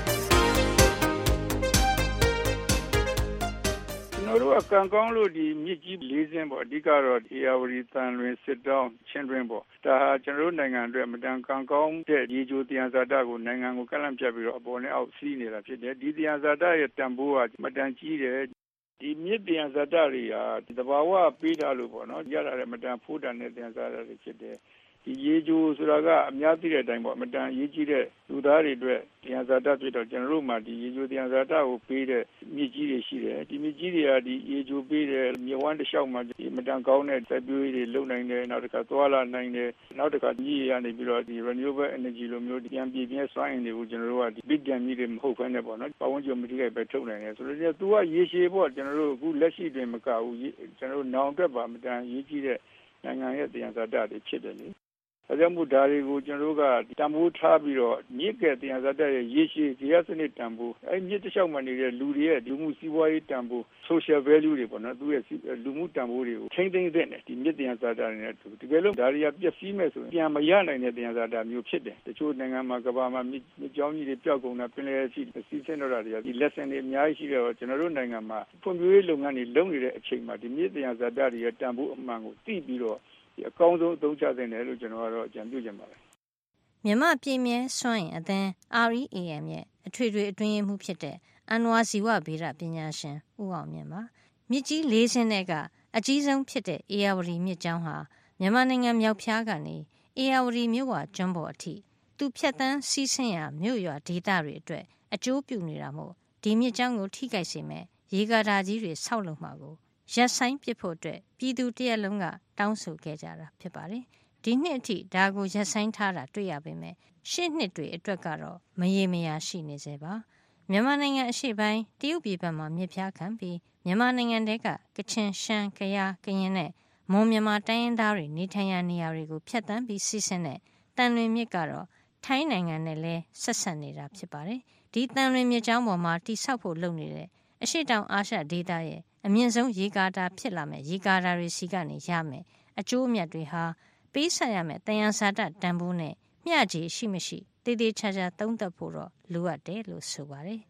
ကျွန်တော်တို့ကကံကောင်းလို့ဒီမြစ်ကြီးလေးစင်းပေါ့အဓိကတော့အေယာဝတီသံလွင်စစ်တောင်းချင်းတွင်းပေါ့ဒါဟာကျွန်တော်တို့နိုင်ငံအတွက်မတန်ကံကောင်းတဲ့ရေချိုတယံဇာတကိုနိုင်ငံကိုကန့်လန့်ပြတ်ပြီးတော့အပေါ်နဲ့အောက်စီးနေတာဖြစ်တယ်ဒီတယံဇာတရဲ့တန်ဖိုးကမတန်ကြီးတယ်ဒီမြစ်တယံဇာတတွေဟာဒီသဘာဝပေးထားလို့ပေါ့နော်ရတာလည်းမတန်ဖိုးတန်တဲ့တယံဇာတတွေဖြစ်တယ်ဒီရေချိုဆိုတာကအများသိတဲ့အတိုင်းပေါ့မတန်ရေးကြီးတဲ့လူသားတွေအတွက်တယံဇာတဖြစ်တော့ကျွန်တော်တို့မှာဒီရေချိုတယံဇာတကိုပေးတဲ့မြစ်ကြီးတွေရှိတယ်ဒီမြစ်ကြီးတွေကဒီရေချိုပေးတဲ့မြစ်ဝမ်းတစ်လျှောက်မှာဒီမတန်ကောင်းတဲ့စိုက်ပျိုးရေးတွေလုပ်နိုင်တယ်နောက်တစ်ခါသွားလာနိုင်တယ်နောက်တစ်ခါမြစ်ရနေပြီးတော့ဒီ renewable energy လိုမျိုးပြန်ပြည့်ပြည့်စွမ်းအင်တွေကိုကျွန်တော်တို့ကဒီ big dam ကြီးတွေမဟုတ်ဘဲနဲ့ပေါ့နော်ပတ်ဝန်းကျင်မထိခိုက်ပဲထုတ်နိုင်တယ်ဆိုတော့သူကရေရှည်ပေါ့ကျွန်တော်တို့အခုလက်ရှိတွင်မကဘူးကျွန်တော်တို့နောင်အတွက်ပါမတန်ရေးကြီးတဲ့နိုင်ငံရဲ့တယံဇာတတွေဖြစ်တယ်လေဒါကြောင့်မို့ဒါတွေကိုကျွန်တော်တို့ကတန်ဖိုးထားပြီးတော့မြစ်ကဲတယံဇာတရဲ့ရေရှည်ဂေဟစနစ်တန်ဖိုးအဲမြစ်တစ်လျှောက်မှာနေတဲ့လူတွေရဲ့လူမှုစီးပွားရေးတန်ဖိုး social value တွေပေါ့နော်သူရဲ့လူမှုတန်ဖိုးတွေကိုထိမ့်သိမ့်တဲ့ဒီမြစ်တယံဇာတတွေနဲ့တူတကယ်လို့ဒါတွေကပျက်စီးမဲ့ဆိုရင်ပြန်မရနိုင်တဲ့တယံဇာတမျိုးဖြစ်တယ်တချို့နိုင်ငံမှာကမ္ဘာမှာမြစ်ကြောင်းကြီးတွေပျောက်ကုန်တာပင်လယ်စီစီးဆင်းတော့တာတွေကဒီ lesson တွေအများကြီးရှိတော့ကျွန်တော်တို့နိုင်ငံမှာဖွံ့ဖြိုးရေးလုပ်ငန်းတွေလုပ်နေတဲ့အချိန်မှာဒီမြစ်တယံဇာတတွေရဲ့တန်ဖိုးအမှန်ကိုသိပြီးတော့အကောင်းဆုံးအသုံးချသင့်တယ်လို့ကျွန်တော်ကတော့အကြံပြုချင်ပါတယ်
။မြန်မာပြည်မြဲစွမ်းအင်အသင်း R E A M ရဲ့အထွေထွေအတွင်းရေးမှူးဖြစ်တဲ့အန်နဝါဇီဝဗေဒပညာရှင်ဦးအောင်မြင့်ပါ။မြစ်ကြီးလေးစင်းတွေကအကြီးဆုံးဖြစ်တဲ့အေယာဝတီမြစ်ကြောင်းဟာမြန်မာနိုင်ငံမြောက်ဖျားကနေအေယာဝတီမြို့ဝကျွန်းပေါ်အထိသူဖြတ်တန်းစီးဆင်းရာမြို့ရွာဒေသတွေအတွက်အကျိုးပြုနေတာမို့ဒီမြစ်ကြောင်းကိုထိခိုက်စေမဲ့ရေကာတာကြီးတွေဆောက်လုပ်မှာကိုရက်ဆိုင်ပစ်ဖို့အတွက်ပြည်သူတရက်လုံးကတောင်းဆိုခဲ့ကြတာဖြစ်ပါတယ်။ဒီနှစ်အထိဒါကိုရက်ဆိုင်ထားတာတွေ့ရပေမဲ့ရှေ့နှစ်တွေအတွက်ကတော့မရေမရာရှိနေစေပါ။မြန်မာနိုင်ငံအရှေ့ပိုင်းတရုတ်ပြည်ဘက်မှာမြစ်ဖျားခံပြီးမြန်မာနိုင်ငံတဲကကချင်ရှမ်းကယားကရင်နဲ့မွန်မြန်မာတိုင်းရင်းသားတွေနေထိုင်ရာနေရာတွေကိုဖျက်ဆီးပြီးစီးဆင်းတဲ့တန်လွင်မြစ်ကတော့ထိုင်းနိုင်ငံနဲ့လည်းဆက်ဆက်နေတာဖြစ်ပါတယ်။ဒီတန်လွင်မြစ်ကြောင်းပေါ်မှာတိဆောက်ဖို့လုပ်နေတဲ့အရှေ့တောင်အာရှဒေသရဲ့အမြင့်ဆုံးရေကာတာဖြစ်လာမဲ့ရေကာတာတွေစီကနေရမယ်အကျိုးအမြတ်တွေဟာပေးဆက်ရမယ်တယံဇာတတန်ဖိုးနဲ့မျှခြေရှိမရှိတည်တည်ချာချာသုံးသပ်ဖို့တော့လိုအပ်တယ်လို့ဆိုပါတယ်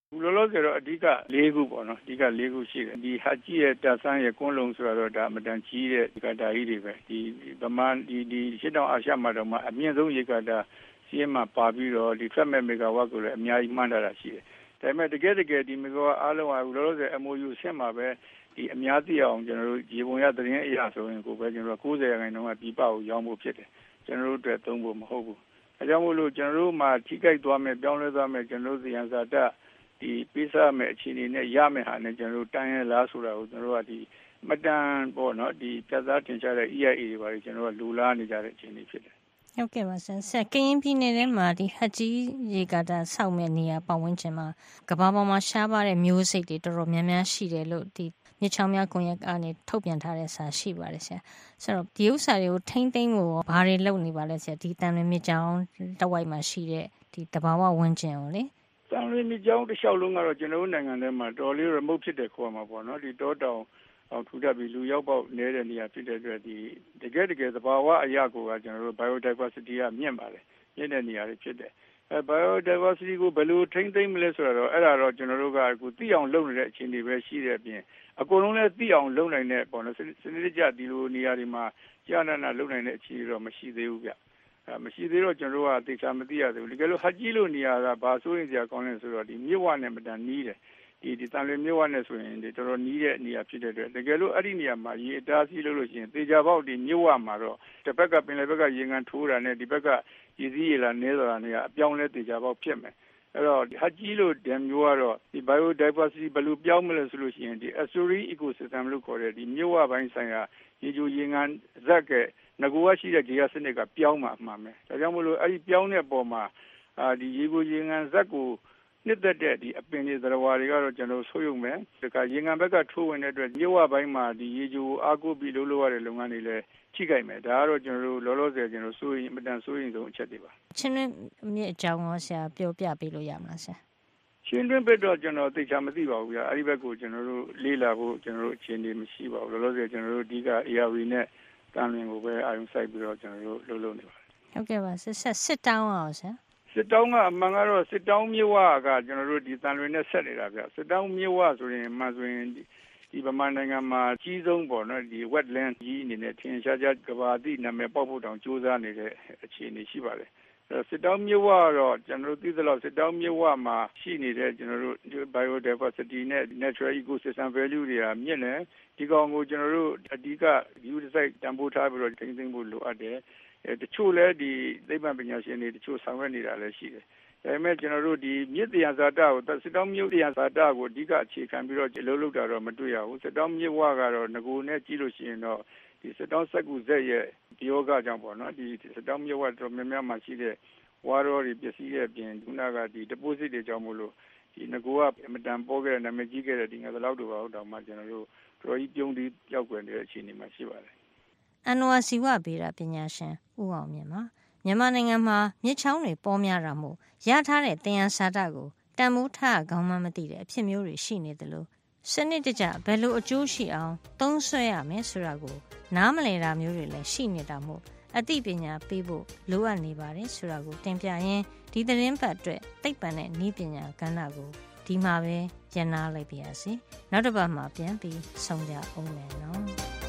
လောလောဆယ်တော့အဓိက၄ခုပေါ့နော်အဓိက၄ခုရှိတယ်ဒီဟာကြီးရဲ့တာဆန်းရဲ့ကွန်းလုံးဆိုတော့ဒါအမတန်ကြီးတဲ့ဒီကတာကြီးတွေပဲဒီဗမာဒီဒီရှစ်တောင်အာရှမှာတော့မှအမြင့်ဆုံးရေကာတာစီးမှာပါပြီးတော့ဒီဖက်မဲ့မီဂါဝတ်ကိုလည်းအများကြီးမှန်းထားတာရှိတယ်ဒါပေမဲ့တကယ်တကယ်ဒီမီဂါဝတ်အားလုံးကလောလောဆယ် M O U ဆင့်မှာပဲဒီအများသိအောင်ကျွန်တော်တို့ရေပုံရသတင်းအရာဆိုရင်ကိုပဲကျွန်တော်တို့၉၀ရာခိုင်နှုန်းကပြည်ပကိုရောင်းဖို့ဖြစ်တယ်ကျွန်တော်တို့အတွက်သုံးဖို့မဟုတ်ဘူးအဲကြောင့်မို့လို့ကျွန်တော်တို့မှာထိခိုက်သွားမယ်ပြောင်းလဲသွားမယ်ကျွန်တော်တို့ဇယံဇာတဒီပေးစားမယ်အခြေအနေနဲ့ရမယ်ဟာနဲ့ကျွန်တော်တို့တိုင်းရလားဆိုတာကိုကျွန်တော်တို့ကဒီမတန်ပေါ့နော်ဒီပြဿနာတင်ချတဲ့ E I A တွေပါကျွန်တော်တို့ကလူလားနေကြတဲ့အခြေအနေဖြစ်တယ်
ဟုတ်ကဲ့ပါဆရာဆရာကရင်ပြည်နယ်ထဲမှာဒီဟတ်ကြီးရေကာတာဆောက်မဲ့နေရာပတ်ဝန်းကျင်မှာကဘာပေါ်မှာရှားပါတဲ့မျိုးစိတ်တွေတော်တော်များများရှိတယ်လို့ဒီမြစ်ချောင်းများကွန်ရက်ကနေထုတ်ပြန်ထားတဲ့စာရှိပါတယ်ဆရာဆိုတော့ဒီဥစ္စာတွေကိုထိမ့်သိမ့်ဖို့ဘာတွေလုပ်နေပါလဲဆရာဒီတန်လွင်မြစ်ချောင်းတဝိုက်မှာရှိတဲ့ဒီတဘာဝဝန်းကျင်ကိုလေ
တန်လွင်မြစ်ချောင်းတစ်လျှောက်လုံးကတော့ကျွန်တော်တို့နိုင်ငံထဲမှာတော်လေး remote ဖြစ်တဲ့ခေါ်မှာပေါ့နော်ဒီတောတောင်အောင်ထူထပ်ပြီးလူရောက်ပေါက်နေတဲ့နေရာဖြစ်တဲ့အတွက်ဒီတကယ်တကယ်သဘာဝအရာကိုကကျွန်တော်တို့ biodiversity ကမြင့်ပါတယ်မြင့်တဲ့နေရာတွေဖြစ်တယ်အဲ biodiversity ကိုဘယ်လိုထိန်းသိမ်းမလဲဆိုတော့အဲ့ဒါတော့ကျွန်တော်တို့ကအခုသိအောင်လုပ်နေတဲ့အခြေအနေပဲရှိတဲ့အပြင်အကုန်လုံးလည်းသိအောင်လုပ်နိုင်တဲ့ပေါ့နော်စနစ်တကျဒီလိုနေရာတွေမှာကြာနာနာလုပ်နိုင်တဲ့အခြေအနေတော့မရှိသေးဘူးဗျအဲမရှိသေးတော့ကျွန်တော်တို့ကသိချာမသိရသေးဘူးတကယ်လို့ဟတ်ကြီးလိုနေရာကဘာဆိုရင်ကြာကောင်းလဲဆိုတော့ဒီမြစ်ဝနဲ့မတန်နီးတယ်ဒီဒီတန်လွင်မြစ်ဝနဲ့ဆိုရင်ဒီတော်တော်နီးတဲ့နေရာဖြစ်တဲ့အတွက်တကယ်လို့အဲ့ဒီနေရာမှာရေအတားစီးလို့လို့ရှိရင်သေချာပေါက်ဒီမြစ်ဝမှာတော့တစ်ဘက်ကပင်လယ်ဘက်ကရေငန်ထိုးတာနဲ့ဒီဘက်ကရေစည်းရေလာနေဆိုတာနေကအပြောင်းလဲသေချာပေါက်ဖြစ်မယ်အဲ့တော့ဟတ်ကြီးလို့ဒမ်မျိုးကတော့ဒီ biodiversity ဘယ်လိုပြောင်းမလဲဆိုလို့ရှိရင်ဒီ estuary ecosystem လို့ခေါ်တဲ့ဒီမြစ်ဝပိုင်းဆိုင်ရာရေချိုရေငန်ဇက်ကငကူကရှိတဲ့ဂျီယာစနစ်ကပြောင်းမှာအမှန်ပဲဒါကြောင့်မို့လို့အဲ့ဒီပြောင်းတဲ့အပေါ်မှာအာဒီရေကိုရေငန်ဇက်ကိုနှစ်သက်တဲ့ဒီအပင်တွေသရဝါတွေကတော့ကျွန်တော်ဆိုးရုံပဲဒီကရေငန်ဘက်ကထိုးဝင်တဲ့အတွက်မြစ်ဝပိုင်းမှာဒီရေချိုအားကိုးပြီးလုပ်လို့ရတဲ့လုပ်ငန်းတွေလည်းထိခိုက်မယ်ဒါကတော့ကျွန်တော်တို့လောလောဆယ်ကျွန်တော်ဆိုးရင်အမတန်ဆိုးရင်ဆုံးအချက်တွေပါ
ချင်းတွင်းမြစ်အကြောင်းရောဆရာပြောပြပေးလို့ရမလားဆရာ
ချင်းတွင်းဘက်တော့ကျွန်တော်သိချာမသိပါဘူးဗျာအဲ့ဒီဘက်ကိုကျွန်တော်တို့လေးလာဖို့ကျွန်တော်တို့အခြေအနေမရှိပါဘူးလောလောဆယ်ကျွန်တော်တို့အဓိက A R V နဲ့တန်လွင်ကိုပဲအာရုံစိုက်ပြီးတော့ကျွန်တော်တို့လုပ်လုပ်နေပါတယ်
ဟုတ်ကဲ့ပါဆက်ဆက်စစ်တောင်းအောင်ဆရာ
စစ်တောင်းကအမှန်ကတော့စစ်တောင်းမြဝကကျွန်တော်တို့ဒီတန်လွင်နဲ့ဆက်နေတာဗျစစ်တောင်းမြဝဆိုရင်မှဆိုရင်ဒီဗမာနိုင်ငံမှာကြီးဆုံးပေါ့နော်ဒီ wetland ကြီးအနေနဲ့ထင်ရှားရှားကဘာတိနာမည်ပေါက်ဖို့တောင်ကြိုးစားနေတဲ့အခြေအနေရှိပါတယ်အဲစစ်တောင်းမြဝကတော့ကျွန်တော်တို့သိသလောက်စစ်တောင်းမြဝမှာရှိနေတဲ့ကျွန်တော်တို့ biodiversity နဲ့ natural ecosystem value တွေကမြင့်တယ်ဒီကောင်ကိုကျွန်တော်တို့အဓိက view site တန်ဖိုးထားပြီးတော့ထိန်းသိမ်းဖို့လိုအပ်တယ်အဲတချို့လဲဒီသိပ္ပံပညာရှင်တွေတချို့ဆောင်ရွက်နေတာလည်းရှိတယ်။ဒါပေမဲ့ကျွန်တော်တို့ဒီမြစ်တရားဇာတာကိုစစ်တောင်းမြစ်တရားဇာတာကိုအဓိကအခြေခံပြီးတော့လှုပ်လှုပ်တာတော့မတွေ့ရဘူး။စစ်တောင်းမြစ်ဝကတော့ငကိုနဲ့ကြီးလို့ရှိရင်တော့ဒီစစ်တောင်းစက်ကူဇက်ရဲ့ဒီယောဂကြောင့်ပေါ့နော်ဒီစစ်တောင်းမြစ်ဝတော်များများမှရှိတဲ့ဝါရောတွေပစ္စည်းရဲ့အပြင်ခုနကဒီ deposit တွေကြောင့်မို့လို့ဒီငကိုကအမတန်ပေါ်ခဲ့တဲ့နာမည်ကြီးခဲ့တဲ့ဒီငါးလောက်တော့ဟုတ်တော့မှကျွန်တော်တို့တော်ကြီးပြုံးပြီးကြောက်ွယ်နေတဲ့အခြေအနေမှာရှိပါတယ်
အန်နဝါစီဝဗေဒပညာရှင်ဦးအောင်မြင့်ပါမြန်မာနိုင်ငံမှာမြစ်ချောင်းတွေပေါ်များတာမို့ရထားတဲ့တင်ရစာတကိုတန်မိုးထားခေါင်းမမသိတဲ့အဖြစ်မျိုးတွေရှိနေတယ်လို့စနစ်တကျဘယ်လိုအကျိုးရှိအောင်သုံးဆွဲရမယ်ဆိုတာကိုနားမလည်တာမျိုးတွေလည်းရှိနေတာမို့အသိပညာပေးဖို့လိုအပ်နေပါတယ်ဆိုတာကိုတင်ပြရင်းဒီသတင်းပတ်အတွက်သိပ္ပံနဲ့နည်းပညာကဏ္ဍကိုဒီမှာပဲရန်နာလိုက်ပါရစေနောက်တစ်ပတ်မှာပြန်ပြီးဆုံကြအောင်မယ်နော်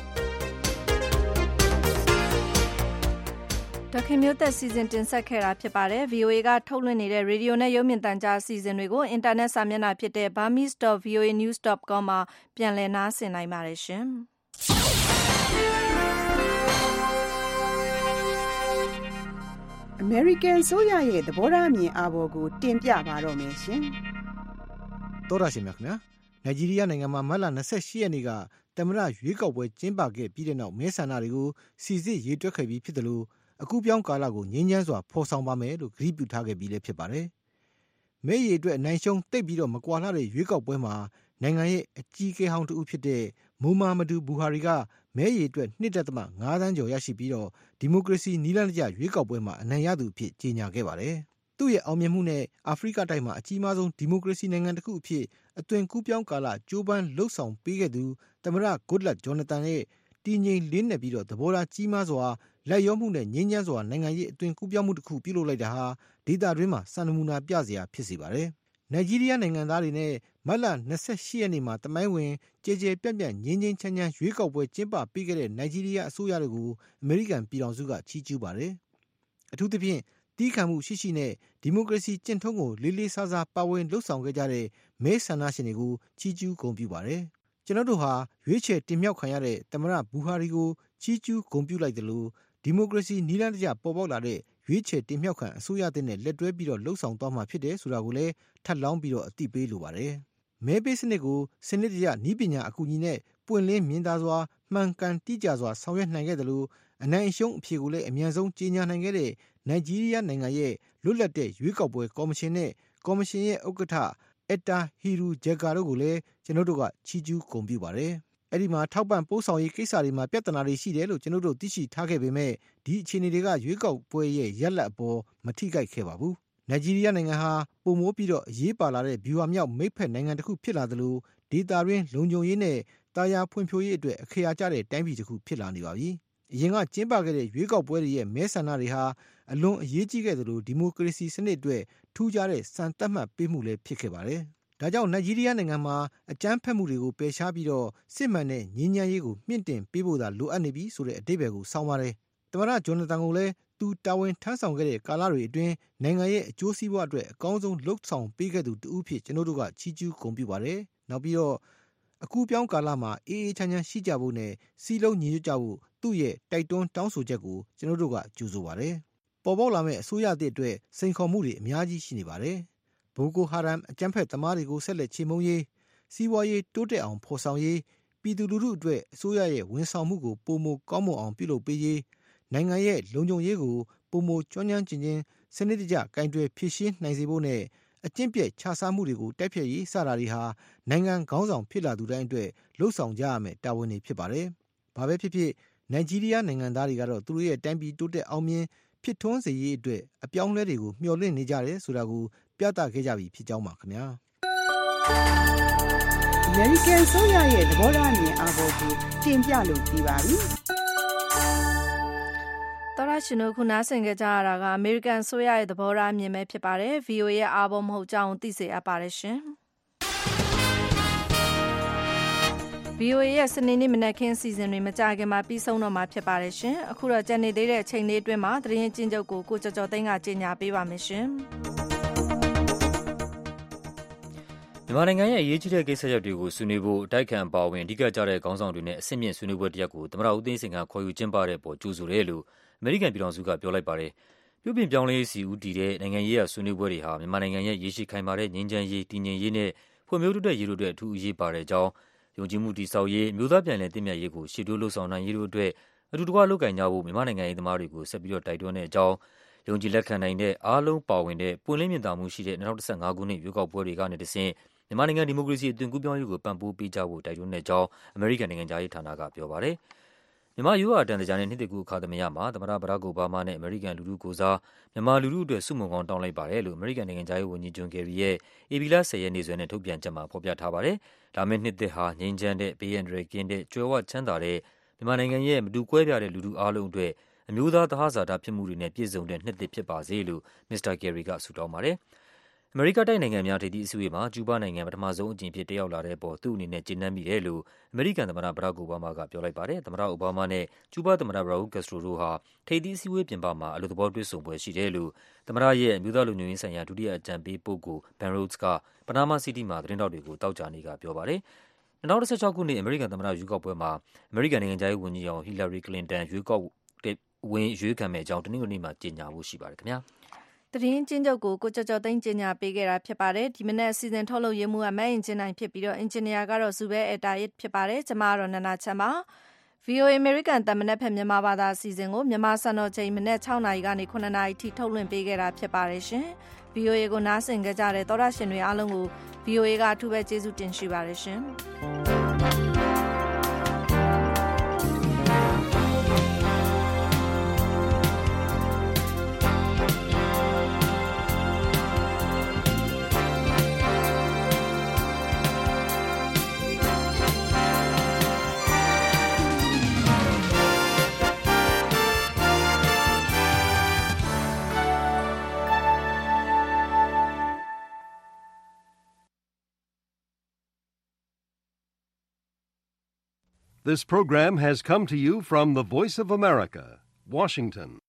ဒေါက်ခင်မျိုးသက်စီစဉ်တင်ဆက်ခဲ့တာဖြစ်ပါတယ် V O A ကထုတ်လွှင့်နေတဲ့ရေဒီယိုနဲ့ရုပ်မြင်သံကြားအစီအစဉ်တွေကိုအင်တာနက်စာမျက်နှာဖြစ်တဲ့ burmese dot v o a news dot com မှာပြန်လည်နားဆင်နိုင်ပါတယ်ရှင်
အမေရိကန်ဆိုရရဲ့သဘောထားအမြင်အာဘော်ကိုတင်ပြပါတော့မယ်ရှင်
တော်ရရှိမြခင်ဗျာနိုင်ဂျီးရီးယားနိုင်ငံမှာမတ်လ၂၈ရက်နေ့ကသမ္မတရွေးကောက်ပွဲကျင်းပခဲ့ပြီးတဲ့နောက်မဲဆန္ဒတွေကိုစီစစ်ရေးတွက်ခဲ့ပြီးဖြစ်တယ်လို့အခုပြောင်းကာလကိုငြင်းချမ်းစွာဖော်ဆောင်ပါမယ်လို့ကတိပြုထားခဲ့ပြီးလည်းဖြစ်ပါတယ်။မဲရီအတွက်နိုင်ရှုံတိတ်ပြီးတော့မကွာလှတဲ့ရွေးကောက်ပွဲမှာနိုင်ငံရဲ့အကြီးအကဲဟောင်းတဦးဖြစ်တဲ့မူမာမဒူဘူဟာရီကမဲရီအတွက် ၂.၅ သန်းကျော်ရရှိပြီးတော့ဒီမိုကရေစီနည်းလမ်းတကျရွေးကောက်ပွဲမှာအနိုင်ရသူအဖြစ်ကြေညာခဲ့ပါတယ်။သူ့ရဲ့အောင်မြင်မှုနဲ့အာဖရိကတိုက်မှာအကြီးမားဆုံးဒီမိုကရေစီနိုင်ငံတစ်ခုအဖြစ်အသွင်ကူးပြောင်းကာလကြိုးပမ်းလှုပ်ဆောင်ပေးခဲ့သူသမ္မတဂုဒ်လတ်ဂျော်နသန်ရဲ့တည်ငြိမ်လေးနက်ပြီးတော့သဘောထားကြီးမားစွာလက်ရောမှုနဲ့ငြင်းချမ်းစွာနိုင်ငံရေးအသွင်ကူးပြောင်းမှုတစ်ခုပြုလုပ်လိုက်တာဟာဒေသတွင်းမှာစံနမူနာပြစရာဖြစ်စေပါတယ်။နိုင်ဂျီးရီးယားနိုင်ငံသားတွေနဲ့မတ်လ၂၈ရက်နေ့မှာတမိုင်းဝင်ကြဲကြဲပြန့်ပြန့်ငြိမ်းငြိမ်းချမ်းချမ်းရွေးကောက်ပွဲကျင်းပပေးခဲ့တဲ့နိုင်ဂျီးရီးယားအစိုးရတို့ကိုအမေရိကန်ပြည်ထောင်စုကချီးကျူးပါတယ်။အထူးသဖြင့်တီးခံမှုရှိရှိနဲ့ဒီမိုကရေစီကျင့်ထုံးကိုလေးလေးစားစားပါဝင်လှုပ်ဆောင်ခဲ့ကြတဲ့မဲဆန္ဒရှင်တွေကိုချီးကျူးဂုဏ်ပြုပါတယ်။ကျွန်တော်တို့ဟာရွေးချယ်တင်မြှောက်ခံရတဲ့သမ္မတဘူဟာရီကိုချီးကျူးဂုဏ်ပြုလိုက်တယ်လို့ဒီမိုကရေစီနည်းလမ်းတကျပေါ်ပေါက်လာတဲ့ရွေးချယ်တင်မြှောက်ခံအစိုးရတဲ့နဲ့လက်တွဲပြီးတော့လှုပ်ဆောင်သွားမှာဖြစ်တယ်ဆိုတာကိုလည်းထပ်လောင်းပြီးတော့အသိပေးလိုပါတယ်။မဲပေးစနစ်ကိုစနစ်တကျနည်းပညာအကူအညီနဲ့ပွင့်လင်းမြင်သာစွာမှန်ကန်တိကျစွာဆောင်ရွက်နိုင်ခဲ့တယ်လို့အနိုင်အရှုံးအဖြေကိုလည်းအမြန်ဆုံးကြေညာနိုင်ခဲ့တဲ့နိုင်ဂျီးရီးယားနိုင်ငံရဲ့လွတ်လပ်တဲ့ရွေးကောက်ပွဲကော်မရှင်နဲ့ကော်မရှင်ရဲ့ဥက္ကဋ္ဌအက်တာဟီရူဂျက်ကာတို့ကိုလည်းကျွန်တော်တို့ကချီးကျူးဂုဏ်ပြုပါတယ်။အဲ့ဒီမှာထောက်ပံ့ပို့ဆောင်ရေးကိစ္စတွေမှာပြဿနာတွေရှိတယ်လို့ကျွန်တော်တို့သိရှိထားခဲ့ပေမဲ့ဒီအခြေအနေတွေကရွေးကောက်ပွဲရဲ့ရလဒ်အပေါ်မထိခိုက်ခဲ့ပါဘူး။နိုင်ဂျီးရီးယားနိုင်ငံဟာပုံမိုးပြီးတော့အရေးပါလာတဲ့ဗျူဟာမြောက်မိတ်ဖက်နိုင်ငံတစ်ခုဖြစ်လာသလိုဒေသတွင်းလုံခြုံရေးနဲ့တာယာဖွံ့ဖြိုးရေးအတွက်အခရာကျတဲ့တိုင်းပြည်တစ်ခုဖြစ်လာနေပါပြီ။အရင်ကကျင်းပခဲ့တဲ့ရွေးကောက်ပွဲတွေရဲ့မဲဆန္ဒတွေဟာအလွန်အရေးကြီးခဲ့သလိုဒီမိုကရေစီစနစ်အတွက်ထူးခြားတဲ့စံသတ်မှတ်ပေးမှုလည်းဖြစ်ခဲ့ပါတယ်။ဒါကြောင့်နိုင်ဂျီးရီးယားနိုင်ငံမှာအကြမ်းဖက်မှုတွေကိုပယ်ရှားပြီးတော့စစ်မှန်တဲ့ငြိမ်းချမ်းရေးကိုမြင့်တင်ပေးဖို့သာလိုအပ်နေပြီဆိုတဲ့အဓိပ္ပာယ်ကိုဆောင်းပါတယ်။သမ္မတဂျွန်နသန်ကိုလည်းသူတာဝန်ထမ်းဆောင်ခဲ့တဲ့ကာလတွေအတွင်းနိုင်ငံရဲ့အကျိုးစီးပွားအတွက်အကောင်းဆုံးလှုပ်ဆောင်ပေးခဲ့သူတူဦးဖြစ်ကျွန်တော်တို့ကချီးကျူးဂုဏ်ပြုပါတယ်။နောက်ပြီးတော့အကူပြောင်းကာလမှာအေးအေးချမ်းချမ်းရှိကြဖို့နဲ့စီလုံးညီညွတ်ကြဖို့သူ့ရဲ့တိုက်တွန်းတောင်းဆိုချက်ကိုကျွန်တော်တို့ကကြိုဆိုပါတယ်။ပေါ်ပေါက်လာမဲ့အစိုးရအသစ်အတွက်စိန်ခေါ်မှုတွေအများကြီးရှိနေပါတယ်။ဘိုကိုဟာရမ်အကြမ်းဖက်သမားတွေကိုဆက်လက်ချေမှုန်းရေးစီးပွားရေးတိုးတက်အောင်ဖော်ဆောင်ရေးပြည်သူလူထုအတွက်အစိုးရရဲ့ဝန်ဆောင်မှုကိုပုံမကောင်းမွန်အောင်ပြုလုပ်ပေးရေးနိုင်ငံရဲ့လုံခြုံရေးကိုပုံမကျွမ်းကျင်ခြင်းစနစ်တကျကင်တွယ်ဖြည့်ရှင်းနိုင်စေဖို့နဲ့အကျင့်ပြည့်ခြစားမှုတွေကိုတိုက်ဖျက်ရေးစတာတွေဟာနိုင်ငံခေါင်းဆောင်ဖြစ်လာသူတိုင်းအတွက်လှုပ်ဆောင်ကြရမယ်တာဝန်တွေဖြစ်ပါတယ်။ဘာပဲဖြစ်ဖြစ်နိုင်ဂျီးရီးယားနိုင်ငံသားတွေကတော့သူတို့ရဲ့တိုင်းပြည်တိုးတက်အောင်မြင်ဖြစ်ထွန်းစေရေးအတွက်အပြောင်းလဲတွေကိုမျှော်လင့်နေကြတယ်ဆိုတာကိုပြသခဲ့ကြပြီဖြစ်ကြောင်းပါခင်ဗျာ
။ American ဆိုရရဲ့သဘောထားမြင်အားပေါ်ကိုတင်ပြလို့ပြီးပါပြီ။
တော်ရရှင်တို့ခုနားဆင်ကြကြရတာကအမေရိကန်ဆိုရရဲ့သဘောထားမြင်ပဲဖြစ်ပါတယ်။ ဗီအိုအေ ရဲ့အားပေါ်မဟုတ်ကြောင်းသိစေအပ်ပါတယ်ရှင်။ဗီအိုအေ ရဲ့စနေနေ့မနက်ခင်းစီစဉ်တွေမကြခင်မှာပြီးဆုံးတော့မှာဖြစ်ပါတယ်ရှင်။အခုတော့ကြံနေသေးတဲ့အချိန်လေးအတွင်းမှာသတင်းချင်းချုပ်ကိုကိုကျော်ကျော်သိန်းကကြေညာပေးပါမယ်ရှင်။
မြန်မာနိုင်ငံရဲ့အရေးကြီးတဲ့ကိစ္စရပ်တွေကိုဆွေးနွေးဖို့တိုက်ခံပါဝင်အဓိကကျတဲ့ခေါင်းဆောင်တွေနဲ့အဆင့်မြင့်ဆွေးနွေးပွဲတစ်ရပ်ကိုသမ္မတဦးသိန်းစိန်ကခေါ်ယူကျင်းပတဲ့ပေါ်ကြိုဆိုတယ်လို့အမေရိကန်ပြည်ထောင်စုကပြောလိုက်ပါတယ်။ပြုပြင်ပြောင်းလဲရေးစီဦးတည်တဲ့နိုင်ငံရေးရဆွေးနွေးပွဲတွေဟာမြန်မာနိုင်ငံရဲ့ရည်ရှိခိုင်မာတဲ့ငြိမ်းချမ်းရေးတည်ငြိမ်ရေးနဲ့ဖွံ့ဖြိုးတိုးတက်ရေးတို့အတွက်အထူးအရေးပါတဲ့အကြောင်းယုံကြည်မှုတည်ဆောက်ရေးမျိုးသားပြန်လည်တည်မြဲရေးကိုရှေ့တိုးလှုပ်ဆောင်နိုင်ရေးတို့အတွက်အတူတကွလုပ်ကင်ကြဖို့မြန်မာနိုင်ငံရေးသမားတွေကိုဆက်ပြီးတော့တိုက်တွန်းတဲ့အကြောင်းယုံကြည်လက်ခံနိုင်တဲ့အားလုံးပါဝင်တဲ့ပွင့်လင်းမြင်သာမှုရှိတဲ့၂၀၁၅ခုနှစ်ရွေးကောက်ပွဲတွေကနေတဆင့်မြန်မာနိုင်ငံဒီမိုကရေစီအသွင်ကူးပြောင်းရေးကိုပံ့ပိုးပေးကြဖို့တိုက်တွန်းတဲ့အကြောင်းအမေရိကန်နိုင်ငံသားရေးဌာနကပြောပါတယ်။မြန်မာယူဝအတန်တကြတဲ့နှစ်တကူအခါသမယမှာသမ္မတဘရာ့အိုဘားမားနဲ့အမေရိကန်လူထုကိုစားမြန်မာလူထုအတွက်စုမုံကောင်းတောင်းလိုက်ပါတယ်လို့အမေရိကန်နိုင်ငံသားရေးဝန်ကြီးဂျွန်ကယ်ရီရဲ့ဧပြီလ၁၀ရက်နေ့စွဲနဲ့ထုတ်ပြန်ချက်မှာဖော်ပြထားပါတယ်။လာမယ့်နှစ်သစ်ဟာငြိမ်းချမ်းတဲ့ဘေးရန်တွေကင်းတဲ့ကြွယ်ဝချမ်းသာတဲ့မြန်မာနိုင်ငံရဲ့မတူကွဲပြားတဲ့လူထုအားလုံးအတွက်အမျိုးသားသဟဇာတဖြစ်မှုတွေနဲ့ပြည့်စုံတဲ့နှစ်သစ်ဖြစ်ပါစေလို့မစ္စတာကယ်ရီကဆုတောင်းပါတယ်။အမေရိကတိုက်နိုင်ငံများထိပ်သီးအစည်းအဝေးမှာကျူးဘားနိုင်ငံပထမဆုံးအကြိမ်ဖြစ်တက်ရောက်လာတဲ့ပေါ်သူ့အနေနဲ့ကျေနပ်မိတယ်လို့အမေရိကန်သမ္မတဘရာ့အိုဘားမားကပြောလိုက်ပါတယ်။သမ္မတအိုဘားမားနဲ့ကျူးဘားသမ္မတရာဦးကက်စထရိုတို့ဟာထိပ်သီးအစည်းအဝေးပြင်ပမှာအလုပ်သဘောတွေ့ဆုံပွဲရှိတယ်လို့သမ္မတရဲ့အမျိုးသားလူမျိုးရေးဆိုင်ရာဒုတိယအကြံပေးပုဂ္ဂိုလ်ဘန်ရို့စ်ကပနားမားစီးတီးမှာသတင်းတောက်တွေကိုတောက်ကြနေကပြောပါတယ်။၂၀၁၆ခုနှစ်အမေရိကန်သမ္မတရွေးကောက်ပွဲမှာအမေရိကန်နိုင်ငံသားရေးဝန်ကြီးအောင်ဟီလာရီကလင်တန်ရွေးကောက်ဝင်ရွေးခံမဲ့အကြောင်းတနင်္ဂနွေနေ့မှာကြေညာဖို့ရှိပါတယ်ခင်ဗျာ။
သတင်းချင်းချုပ်ကိုကိုကျော်ကျော်သိန်းကြေညာပေးခဲ့တာဖြစ်ပါတယ်ဒီမနေ့အစီအစဉ်ထုတ်လုပ်ရမှုကမအင်ဂျင်နိုင်ဖြစ်ပြီးတော့အင်ဂျင်နီယာကတော့ဇူဘဲအတာရစ်ဖြစ်ပါတယ်ကျွန်မကတော့နန္ဒချမ်းပါ ဗီအိုအေ American တမန်နဲ့ဖက်မြန်မာဘာသာအစီအစဉ်ကိုမြန်မာစံတော်ချိန်မနေ့၆နာရီကနေ၇နာရီထိထုတ်လွှင့်ပေးခဲ့တာဖြစ်ပါတယ်ရှင် ဗီအိုအေ ကိုနားဆင်ကြကြတဲ့သောရရှင်တွေအားလုံးကို ဗီအိုအေ ကအထူးပဲကျေးဇူးတင်ရှိပါတယ်ရှင်
This program has come to you from the Voice of America, Washington.